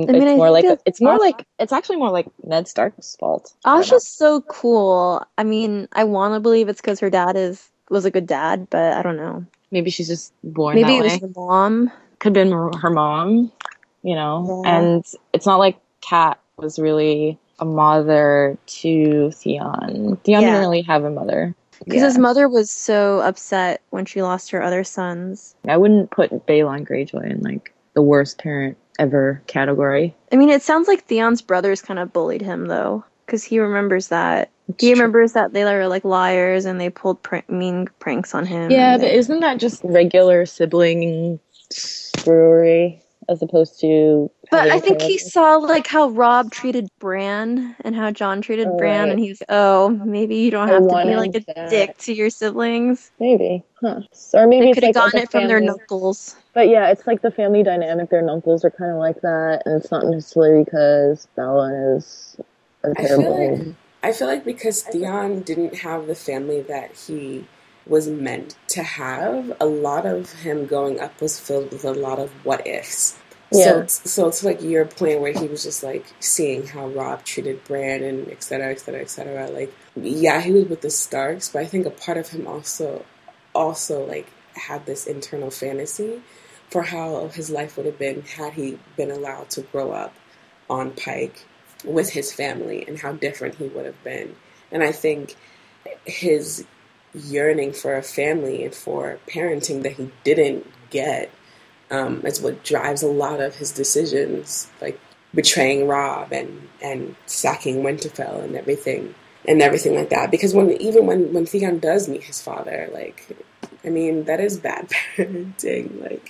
It's actually more like Ned Stark's fault. Asha's so cool. I mean, I want to believe it's because her dad was a good dad, but I don't know. Maybe she's just born Maybe that way. Maybe it was her mom. Could have been her mom, you know. Yeah. And it's not like Kat was really a mother to Theon. Theon didn't really have a mother. Because his mother was so upset when she lost her other sons. I wouldn't put Balon Greyjoy in, like, the worst parent ever category. I mean, it sounds like Theon's brothers kind of bullied him, though. Because he remembers that. Remembers that they were, like, liars and they pulled mean pranks on him. Yeah, but isn't that just regular sibling screwery? As opposed to... But I think he saw, like, how Robb treated Bran and how Jon treated Bran, and he's, maybe you don't have to be, like, a dick to your siblings. Maybe. Huh. Or maybe they could have gotten it from their knuckles. But yeah, it's like the family dynamic. Their knuckles are kind of like that, and it's not necessarily because Balon is a terrible... I feel like because Theon didn't have the family that he was meant to have, a lot of him growing up was filled with a lot of what ifs. Yeah. So it's like your point where he was just like seeing how Robb treated Bran and et cetera, et cetera, et cetera. Like, yeah, he was with the Starks, but I think a part of him also like had this internal fantasy for how his life would have been had he been allowed to grow up on Pike with his family and how different he would have been. And I think his yearning for a family and for parenting that he didn't get is what drives a lot of his decisions, like betraying Robb and sacking Winterfell and everything like that. Because when Theon does meet his father, like, I mean, that is bad parenting. Like,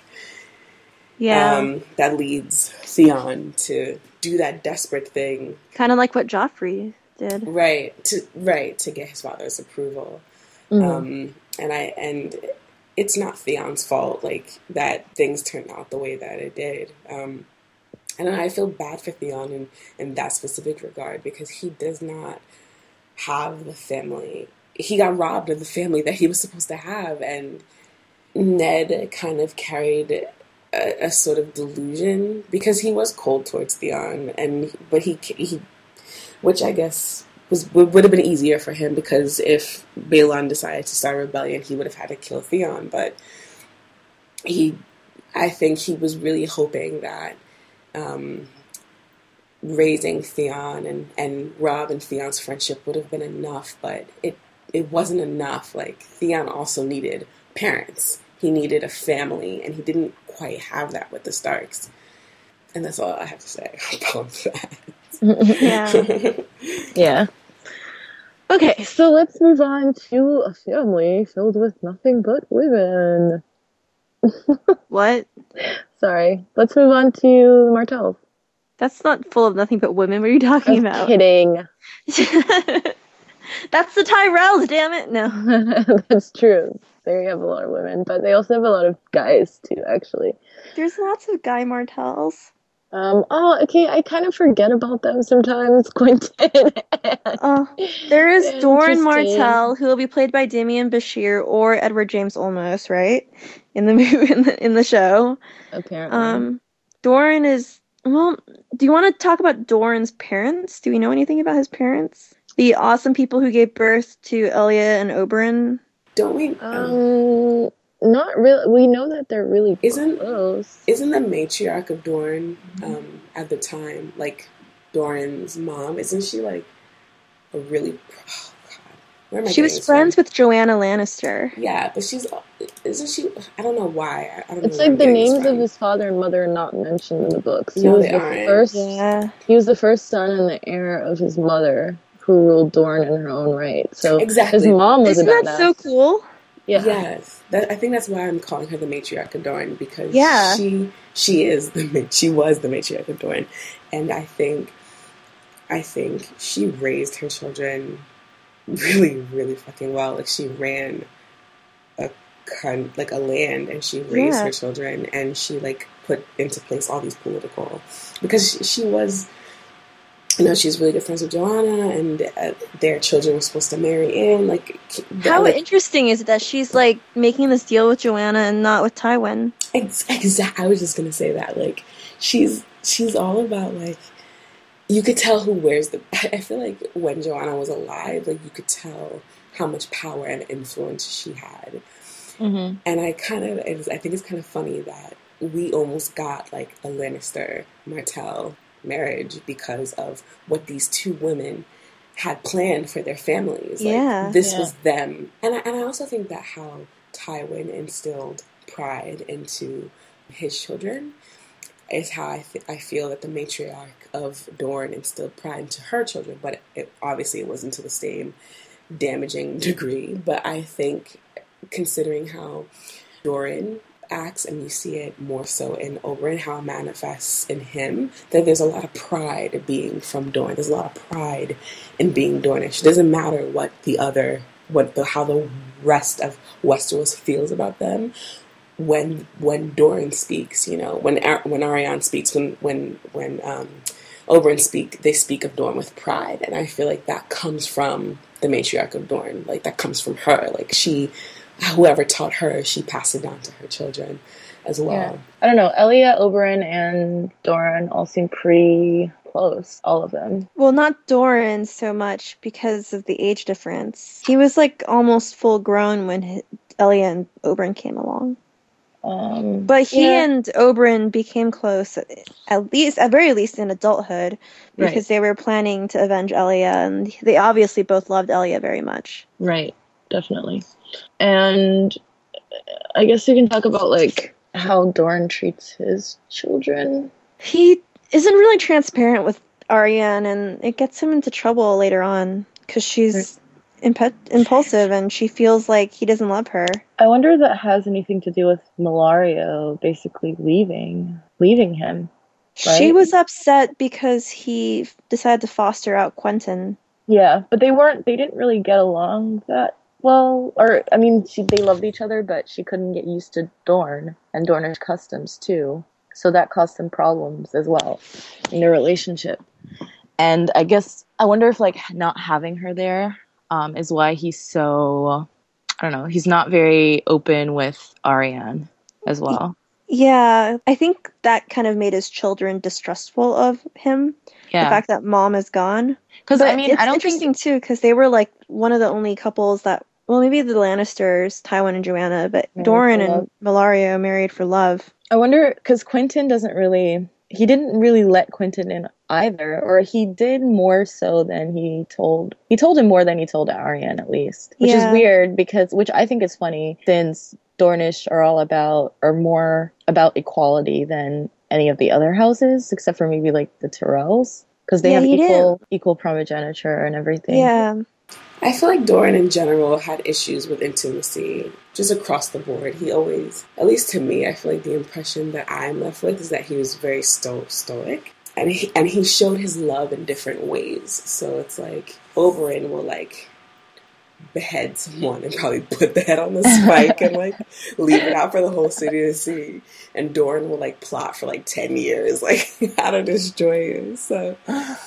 that leads Theon to do that desperate thing, kind of like what Joffrey did, to get his father's approval. Mm-hmm. And it's not Theon's fault, like, that things turned out the way that it did. And I feel bad for Theon in that specific regard because he does not have the family. He got robbed of the family that he was supposed to have, and Ned kind of carried a sort of delusion because he was cold towards Theon, but he which I guess would have been easier for him because if Balon decided to start a rebellion, he would have had to kill Theon. But I think he was really hoping that raising Theon and Robb and Theon's friendship would have been enough, but it wasn't enough. Like, Theon also needed parents. He needed a family, and he didn't quite have that with the Starks. And that's all I have to say about that. Yeah. Okay, so let's move on to a family filled with nothing but women. What? Sorry. Let's move on to the Martells. That's not full of nothing but women. What are you talking about? Kidding. That's the Tyrells, damn it. No. That's true. They have a lot of women, but they also have a lot of guys, too, actually. There's lots of Guy Martells. Okay, I kind of forget about them sometimes, Quentin. There is Doran Martell, who will be played by Damian Bashir or Edward James Olmos, right? In the movie, in the show. Apparently. Doran is... Well, do you want to talk about Doran's parents? Do we know anything about his parents? The awesome people who gave birth to Elia and Oberyn? Don't we? Not really. We know that they're really close. Isn't the matriarch of Doran at the time, like, Doran's mom? Isn't she, like, a really... Oh, God. Where am I She was getting this friends from? with Joanna Lannister. Yeah, but isn't she? I don't know why. I don't It's know where like I'm the getting this names of from. his father and mother are not mentioned in the books. No, they aren't. Yeah. He was the first son and the heir of his mother, who ruled Dorne in her own right. So Exactly. his mom was Isn't a that badass. so cool? Yeah. Yes, I think that's why I'm calling her the matriarch of Dorne, because Yeah. she was the matriarch of Dorne, and I think she raised her children really, really fucking well. Like, she ran a land, and she raised her children, and she like put into place all these political, because she was. She's really good friends with Joanna, and their children were supposed to marry in. How interesting is it that she's like making this deal with Joanna and not with Tywin? Exactly. I was just gonna say that. Like, she's all about, like, you could tell who wears the. I feel like when Joanna was alive, like, you could tell how much power and influence she had. Mm-hmm. And I think it's kind of funny that we almost got like a Lannister Martell marriage because of what these two women had planned for their families. Like, this was them. And I also think that how Tywin instilled pride into his children is how I feel that the matriarch of Dorne instilled pride into her children, but obviously it wasn't to the same damaging degree. But I think, considering how Doran acts, and you see it more so in Oberyn, how it manifests in him, that there's a lot of pride being from Dorne. There's a lot of pride in being Dornish. It doesn't matter how the rest of Westeros feels about them. When Doran speaks, when Arianne speaks, when Oberyn speak, they speak of Dorne with pride, and I feel like that comes from the matriarch of Dorne. Like, that comes from her. Like, whoever taught her, she passed it down to her children as well. Yeah. I don't know. Elia, Oberyn, and Doran all seem pretty close. All of them. Well, not Doran so much because of the age difference. He was like almost full grown when Elia and Oberyn came along. But he and Oberyn became close, at very least in adulthood, because they were planning to avenge Elia, and they obviously both loved Elia very much. Right, definitely. And I guess we can talk about like how Doran treats his children. He isn't really transparent with Arianne, and it gets him into trouble later on because she's impulsive and she feels like he doesn't love her. I wonder if that has anything to do with Mellario basically leaving him. Right? She was upset because he decided to foster out Quentyn. Yeah, but they didn't really get along that well. Or, I mean, they loved each other, but she couldn't get used to Dorne and Dornish customs too. So that caused some problems as well in their relationship. And I wonder if like not having her there is why he's so, I don't know, he's not very open with Arianne as well. Yeah, I think that kind of made his children distrustful of him. Yeah. The fact that mom is gone. Because I mean, it's I don't interesting too, because they were like one of the only couples that, well, maybe the Lannisters, Tywin and Joanna, but Doran and Mellario married for love. I wonder, because Quentyn he didn't really let Quentyn in either, or he did more so than he told him more than he told Arianne, at least, which is weird, which I think is funny, since Dornish are more about equality than any of the other houses, except for maybe like the Tyrells, because they have equal primogeniture and everything. Yeah. I feel like Doran in general had issues with intimacy, just across the board. He always, at least to me, I feel like the impression that I'm left with is that he was very stoic. And he showed his love in different ways. So it's like, Oberyn will like behead someone and probably put the head on the spike and like leave it out for the whole city to see. And Doran will like plot for like 10 years, like how to destroy you. So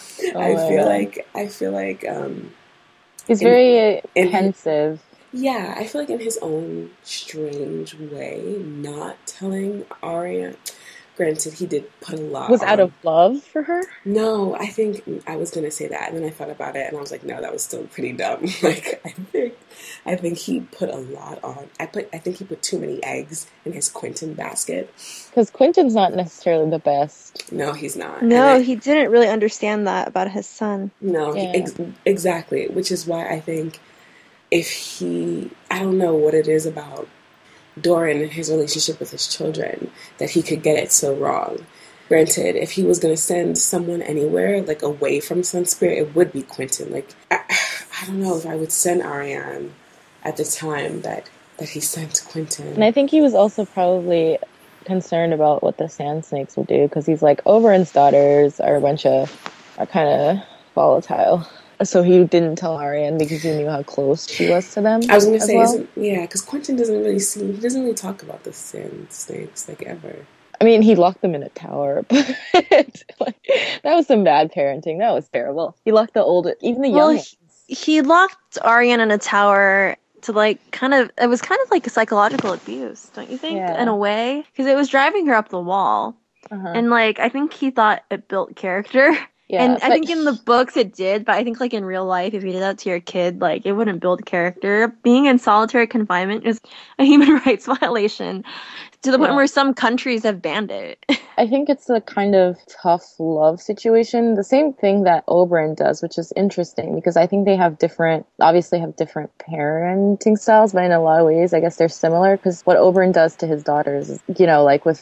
I feel like he's very pensive. Yeah, I feel like in his own strange way, not telling Arya. Granted, he did put a lot was out of love for her? No, I think I was going to say that, and then I thought about it, and I was like, no, that was still pretty dumb. Like, I think he put a lot on. I think he put too many eggs in his Quentyn basket. Because Quentyn's not necessarily the best. No, he's not. No, he didn't really understand that about his son. No, exactly, which is why I think if I don't know what it is about Doran and his relationship with his children that he could get it so wrong. Granted, if he was going to send someone anywhere, like away from Sunspirit, it would be Quentin. Like, I don't know if I would send Ariane at the time that he sent Quentin. And I think he was also probably concerned about what the Sand Snakes would do, because he's like, Oberyn's daughters are kind of volatile. So he didn't tell Ariane because he knew how close she was to them. I was going to say, well. because Quentin doesn't really talk about the Sand Snakes, like, ever. I mean, he locked them in a tower, but like, that was some bad parenting. That was terrible. He locked even the young ones. He locked Ariane in a tower to it was kind of like a psychological abuse, don't you think? Yeah. In a way, because it was driving her up the wall, and I think he thought it built character. Yeah, and I think in the books it did, but I think in real life, if you did that to your kid, it wouldn't build character. Being in solitary confinement is a human rights violation to the point where some countries have banned it. I think it's a kind of tough love situation. The same thing that Oberyn does, which is interesting because I think they obviously have different parenting styles, but in a lot of ways, I guess they're similar because what Oberyn does to his daughters is, like with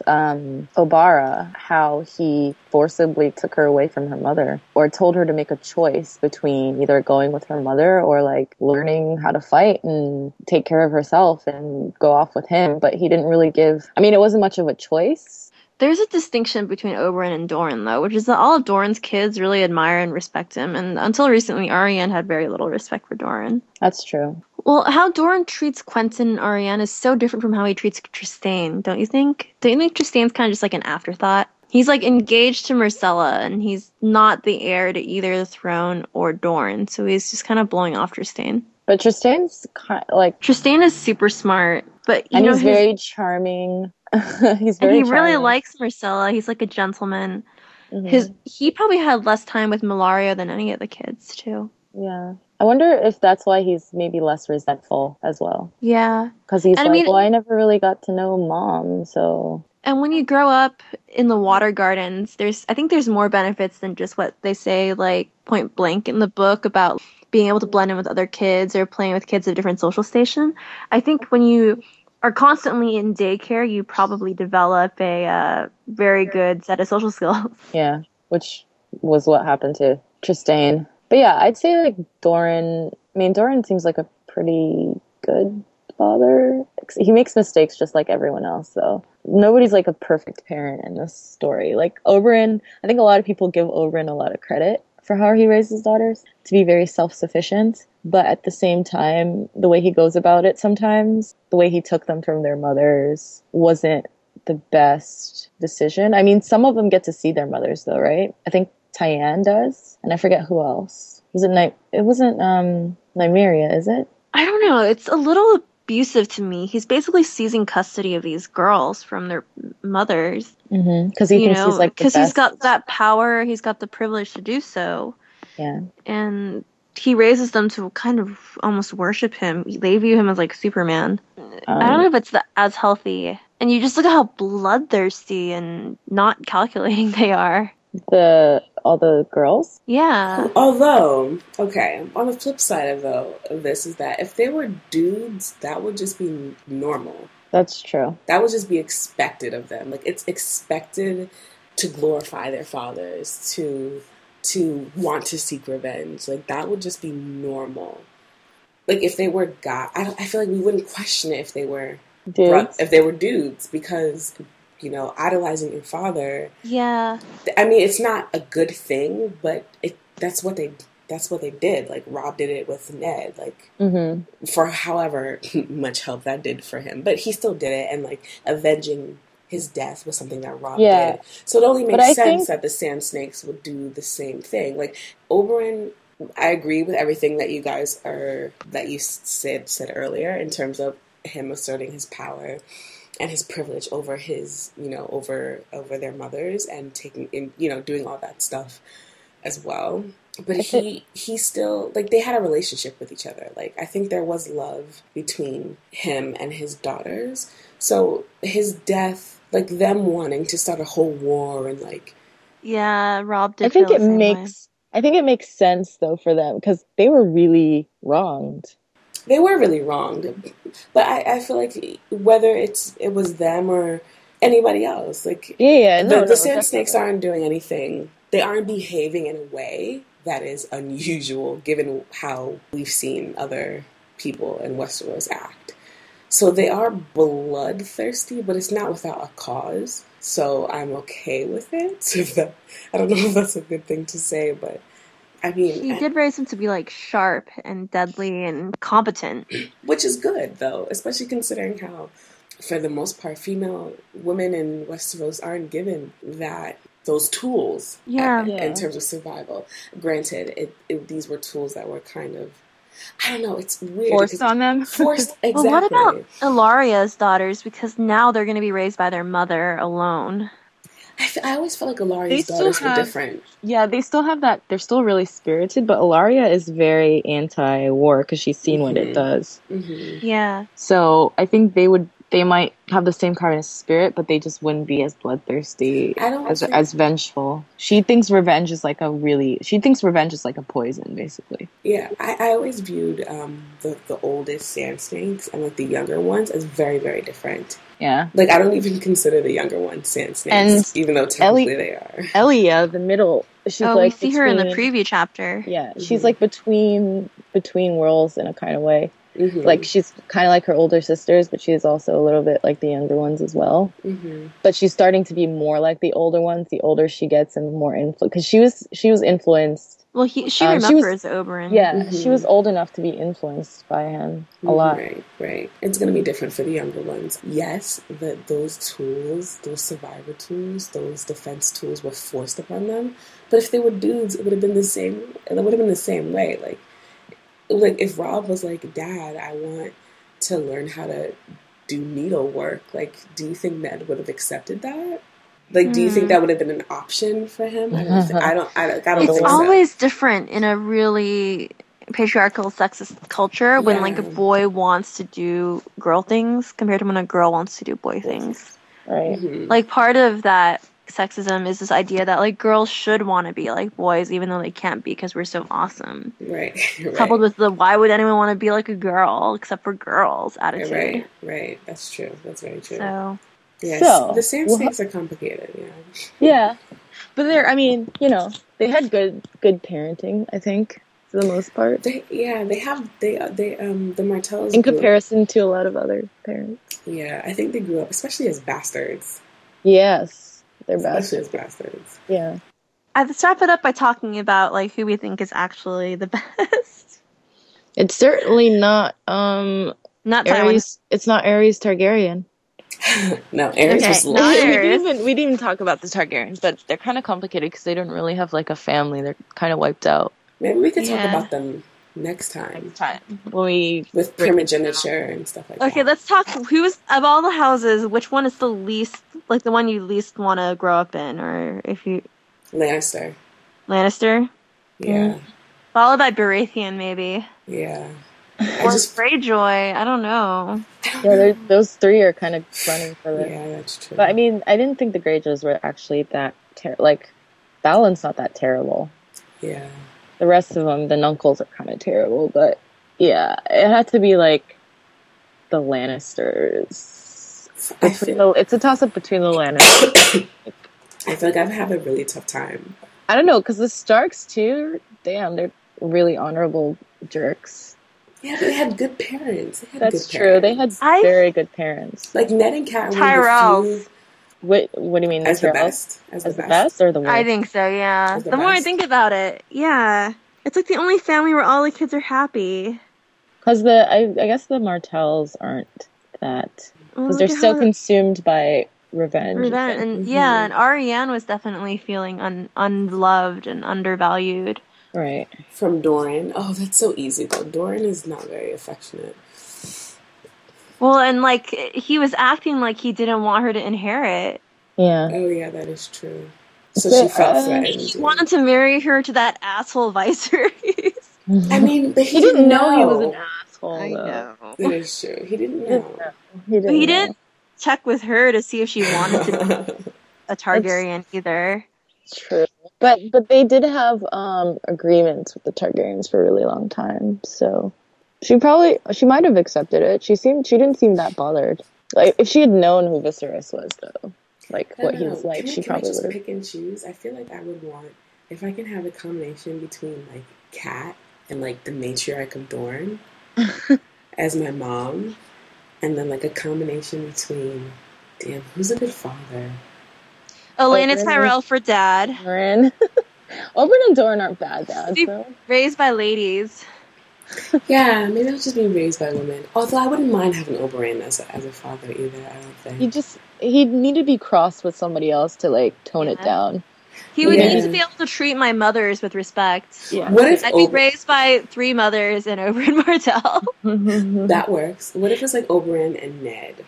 Obara, how he forcibly took her away from her mother or told her to make a choice between either going with her mother or learning how to fight and take care of herself and go off with him. But he didn't really it wasn't much of a choice. There's a distinction between Oberyn and Doran, though, which is that all of Doran's kids really admire and respect him, and until recently, Ariane had very little respect for Doran. That's true. Well, how Doran treats Quentin and Ariane is so different from how he treats Trystane, don't you think? Don't you think Trystane's kind of just an afterthought? He's engaged to Myrcella, and he's not the heir to either the throne or Doran, so he's just kind of blowing off Trystane. But Trystane's Trystane is super smart, but he's very charming. He's very. And he really likes Myrcella. He's a gentleman. Mm-hmm. He probably had less time with Mellario than any of the kids too. Yeah, I wonder if that's why he's maybe less resentful as well. Yeah, because he's I never really got to know Mom, so. And when you grow up in the Water Gardens, I think there's more benefits than just what they say point blank in the book about being able to blend in with other kids or playing with kids of a different social station. I think when you are constantly in daycare, you probably develop a very good set of social skills. Yeah, which was what happened to Trystane. But yeah, I'd say Doran. Doran seems like a pretty good father. He makes mistakes just like everyone else, though. Nobody's a perfect parent in this story. Oberyn, I think a lot of people give Oberyn a lot of credit for how he raised his daughters to be very self-sufficient. But at the same time, the way he goes about it sometimes, the way he took them from their mothers wasn't the best decision. Some of them get to see their mothers, though, right? I think Tyann does, and I forget who else. It wasn't Nymeria, is it? I don't know. It's a little abusive to me. He's basically seizing custody of these girls from their mothers. Because he thinks he's because he's got that power. He's got the privilege to do so. Yeah. And he raises them to kind of almost worship him. They view him as Superman. I don't know if it's as healthy. And you just look at how bloodthirsty and not calculating they are. All the girls? Yeah. Although, okay, on the flip side of this is that if they were dudes, that would just be normal. That's true. That would just be expected of them. It's expected to glorify their fathers, to want to seek revenge. That would just be normal. If they were I feel we wouldn't question it if they were dudes. If they were dudes, because idolizing your father. Yeah. It's not a good thing, but that's what they did. Rob did it with Ned, for however much help that did for him. But he still did it, and avenging his death was something that Rob did. So it only makes sense that the Sand Snakes would do the same thing. Oberyn, I agree with everything that you said earlier in terms of him asserting his power and his privilege over his, over their mothers and taking in, doing all that stuff as well. But he still, they had a relationship with each other. I think there was love between him and his daughters. So his death, them wanting to start a whole war and yeah, Rob did. I think it makes sense though for them because they were really wronged. They were really wronged. But I feel like whether it was them or anybody else, like the Sand Snakes aren't doing anything. They aren't behaving in a way that is unusual given how we've seen other people in Westeros act. So they are bloodthirsty, but it's not without a cause. So I'm okay with it. I don't know if that's a good thing to say, but I mean... He did raise him to be, like, sharp and deadly and competent. Which is good, though, especially considering how, for the most part, female women in Westeros aren't given those tools in terms of survival. Granted, these were tools that were kind of, I don't know, it's weird. Forced on them? Forced, exactly. Well, what about Illyria's daughters? Because now they're going to be raised by their mother alone. I always felt like Illyria's daughters were different. Yeah, they still have that. They're still really spirited, but Ellaria is very anti-war because she's seen what it does. Mm-hmm. Yeah. So I think they might have the same kind of spirit, but they just wouldn't be as bloodthirsty, as vengeful. She thinks revenge is like a poison, basically. Yeah, I always viewed the oldest Sand Snakes and like the younger ones as very, very different. Yeah. Like, I don't even consider the younger ones Sand Snakes, even though technically they are. Elia, the middle, she's we see her in the preview chapter. Yeah, she's like between worlds in a kind of way. Mm-hmm. Like, she's kind of like her older sisters, but she's also a little bit like the younger ones as well. Mm-hmm. But she's starting to be more like the older ones, the older she gets and more influenced. Because she was influenced. Well, she remembers Oberyn. Yeah, she was old enough to be influenced by him a lot. Right. It's going to be different for the younger ones. Yes, those tools, those survivor tools, those defense tools were forced upon them. But if they were dudes, it would have been the same. It would have been the same way. Like if Robb was like, "Dad, I want to learn how to do needlework," like, do you think Ned would have accepted that? Like, do you think that would have been an option for him? I don't think so. It's always different in a really patriarchal, sexist culture when like a boy wants to do girl things compared to when a girl wants to do boy things. Right. Mm-hmm. Like, part of that sexism is this idea that like girls should want to be like boys even though they can't be because we're so awesome. Right. Coupled with the why would anyone want to be like a girl except for girls attitude. Right. That's true. That's very true. So yes, the Sand Snakes are complicated. Yeah, but they had good parenting, I think, for the most part. They have the Martells in comparison to a lot of other parents. Yeah, I think they grew up, especially as bastards. Yes. They're especially as bastards. Yeah. Let's wrap it up by talking about like who we think is actually the best. It's certainly not not Aerys. It's not Aerys Targaryen. No, Aerys was we didn't even talk about the Targaryens, but they're kind of complicated because they don't really have like a family. They're kind of wiped out. Maybe we could talk about them next time. With primogeniture and stuff like that. Okay, let's talk. Who's of all the houses? Which one is the least, like the one you least want to grow up in, or if you Lannister. Yeah. Followed by Baratheon, maybe. Yeah. Or Greyjoy. I don't know. Yeah, those three are kind of running for this. Yeah, that's true. But I mean, I didn't think the Greyjoys were actually that like Balon's not that terrible. Yeah. The rest of them, the Nuncles, are kind of terrible, but yeah, it had to be like the Lannisters. It's a toss-up between the Lannisters. I feel like I've had a really tough time. I don't know, because the Starks too, damn, they're really honorable jerks. Yeah, but they had good parents. That's true. They had very good parents. Like Ned and Cat were Tyrells. What do you mean? As the best? As the best or the worst? I think so, yeah. The more I think about it, yeah. It's like the only family where all the kids are happy. Because I guess the Martells aren't that. Because they're so consumed by revenge. And yeah, and Arianne was definitely feeling unloved and undervalued. Right. From Doran. Oh, that's so easy, though. Doran is not very affectionate. Well, and like he was acting like he didn't want her to inherit. Yeah. Oh, yeah, that is true. So she felt threatened. He wanted to marry her to that asshole Viserys. I mean, but he didn't know he was an asshole. I know. That is true. He didn't know. He didn't check with her to see if she wanted to be a Targaryen either. True. But they did have agreements with the Targaryens for a really long time, so She might have accepted it. She didn't seem that bothered. Like, if she had known who Viserys was, though, like what he was like, she probably would have. Pick and choose. I feel like I would want, if I can have a combination between like Kat and like the matriarch of Dorne as my mom, and then like a combination between, damn, who's a good father? Olenna Tyrell for dad. Oberyn and Dorne aren't bad dads, though. Raised by ladies. Yeah, maybe I'll just be raised by women. Although I wouldn't mind having Oberyn as a father either, I don't think. He'd need to be crossed with somebody else to, like, tone it down. He would need to be able to treat my mothers with respect. Yeah. What if I'd be raised by 3 mothers and Oberyn Martell? That works. What if it's like Oberyn and Ned?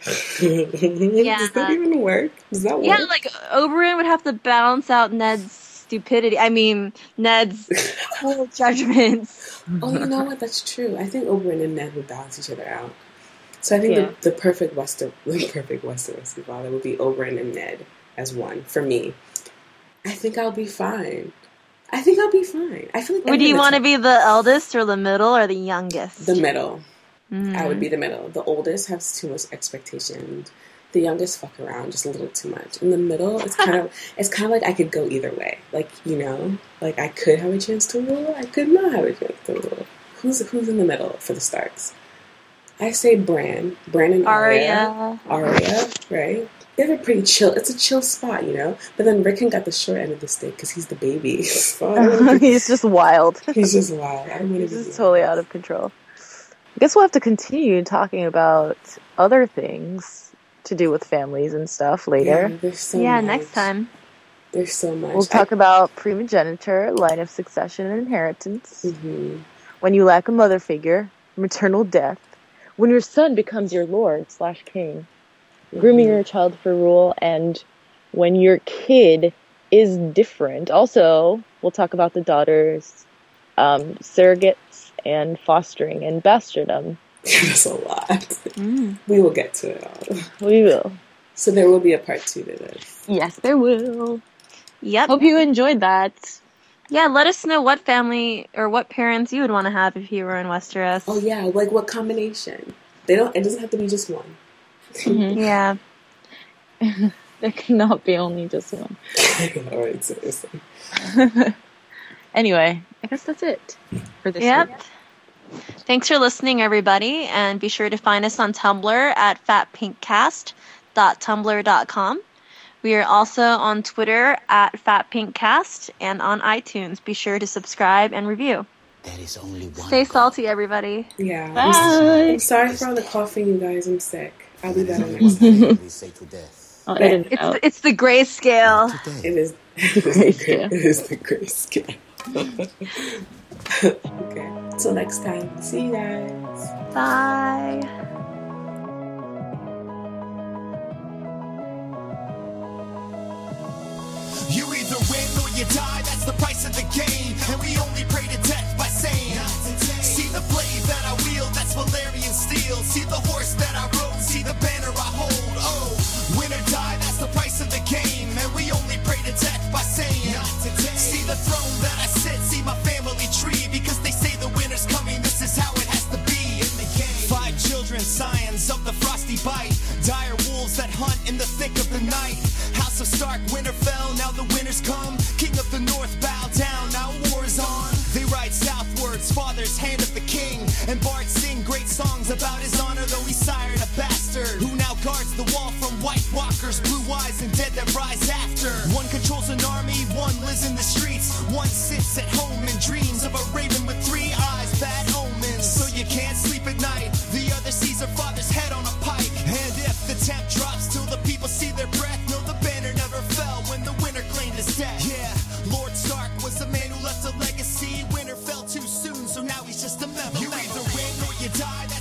Does that even work? Does that work? Yeah, like Oberyn would have to balance out Ned's stupidity. I mean, Ned's poor judgments. Oh, you know what? That's true. I think Oberyn and Ned would balance each other out. So I think the perfect Westerosi father would be Oberyn and Ned as one for me. I think I'll be fine. I feel like would you want to be the eldest or the middle or the youngest? The middle. I would be the middle. The oldest has too much expectations. The youngest fuck around just a little too much. In the middle, it's kind of like I could go either way. Like, you know, like I could have a chance to rule. I could not have a chance to rule. Who's in the middle for the Starks? I say Bran and Arya, right? They have a pretty chill. It's a chill spot, you know. But then Rickon got the short end of the stick because he's the baby. So he's just wild. He's just wild. I don't want to be. He's just totally out of control. I guess we'll have to continue talking about other things to do with families and stuff later. Yeah, there's so much. Next time. There's so much. We'll talk about primogeniture, line of succession, and inheritance. Mm-hmm. When you lack a mother figure, maternal death. When your son becomes your lord/king. Grooming your child for rule, and when your kid is different. Also, we'll talk about the daughters, surrogates, and fostering, and bastardom. That's a lot. We will get to it all. We will. So there will be a part 2 to this. Yes, there will. Yep. Hope you enjoyed that. Yeah, let us know what family or what parents you would want to have if you were in Westeros. Oh yeah, like what combination? It doesn't have to be just one. Mm-hmm. Yeah. There cannot be only just one. Alright, seriously. Anyway, I guess that's it for this week. Thanks for listening, everybody, and be sure to find us on Tumblr at fatpinkcast.tumblr.com. We are also on Twitter at fatpinkcast and on iTunes. Be sure to subscribe and review. There is only one. Stay salty, everybody. Yeah. Bye. I'm sorry for all the coughing, you guys. I'm sick. I'll be better next time. It's the grayscale. It is the grayscale. Okay. Till next time. See you guys. Bye. You either win or you die, that's the price of the game. And we only pray to death by saying, see the blade that I wield, that's Valyrian steel. See the horse that I rode, see the banner I hold. Oh, win or die, that's the price of the game. And we only pray to death by saying, see the throne that I sit, see my family tree. Because they say the winter's coming, this is how it has to be in the game. 5 children, scions of the frosty bite. Dire wolves that hunt in the thick of the night. House of Stark, Winterfell, now the winter's come. King of the North, bow down, now war is on. They ride southwards, father's hand of the king. And bards sing great songs about his honor, though he sired a bastard. Who now guards the wall from White Walkers, blue eyes and dead that rise after. One controls an army, one lives in the streets. One sits at home and dreams of a raven with 3 eyes, bad omens. So you can't sleep at night. The other sees her father's head on a pike. And if the temp drops till the people see their breath, no, the banner never fell when the winter claimed his death. Yeah, Lord Stark was the man who left a legacy. Winter fell too soon, so now he's just a memory. You either win or you die.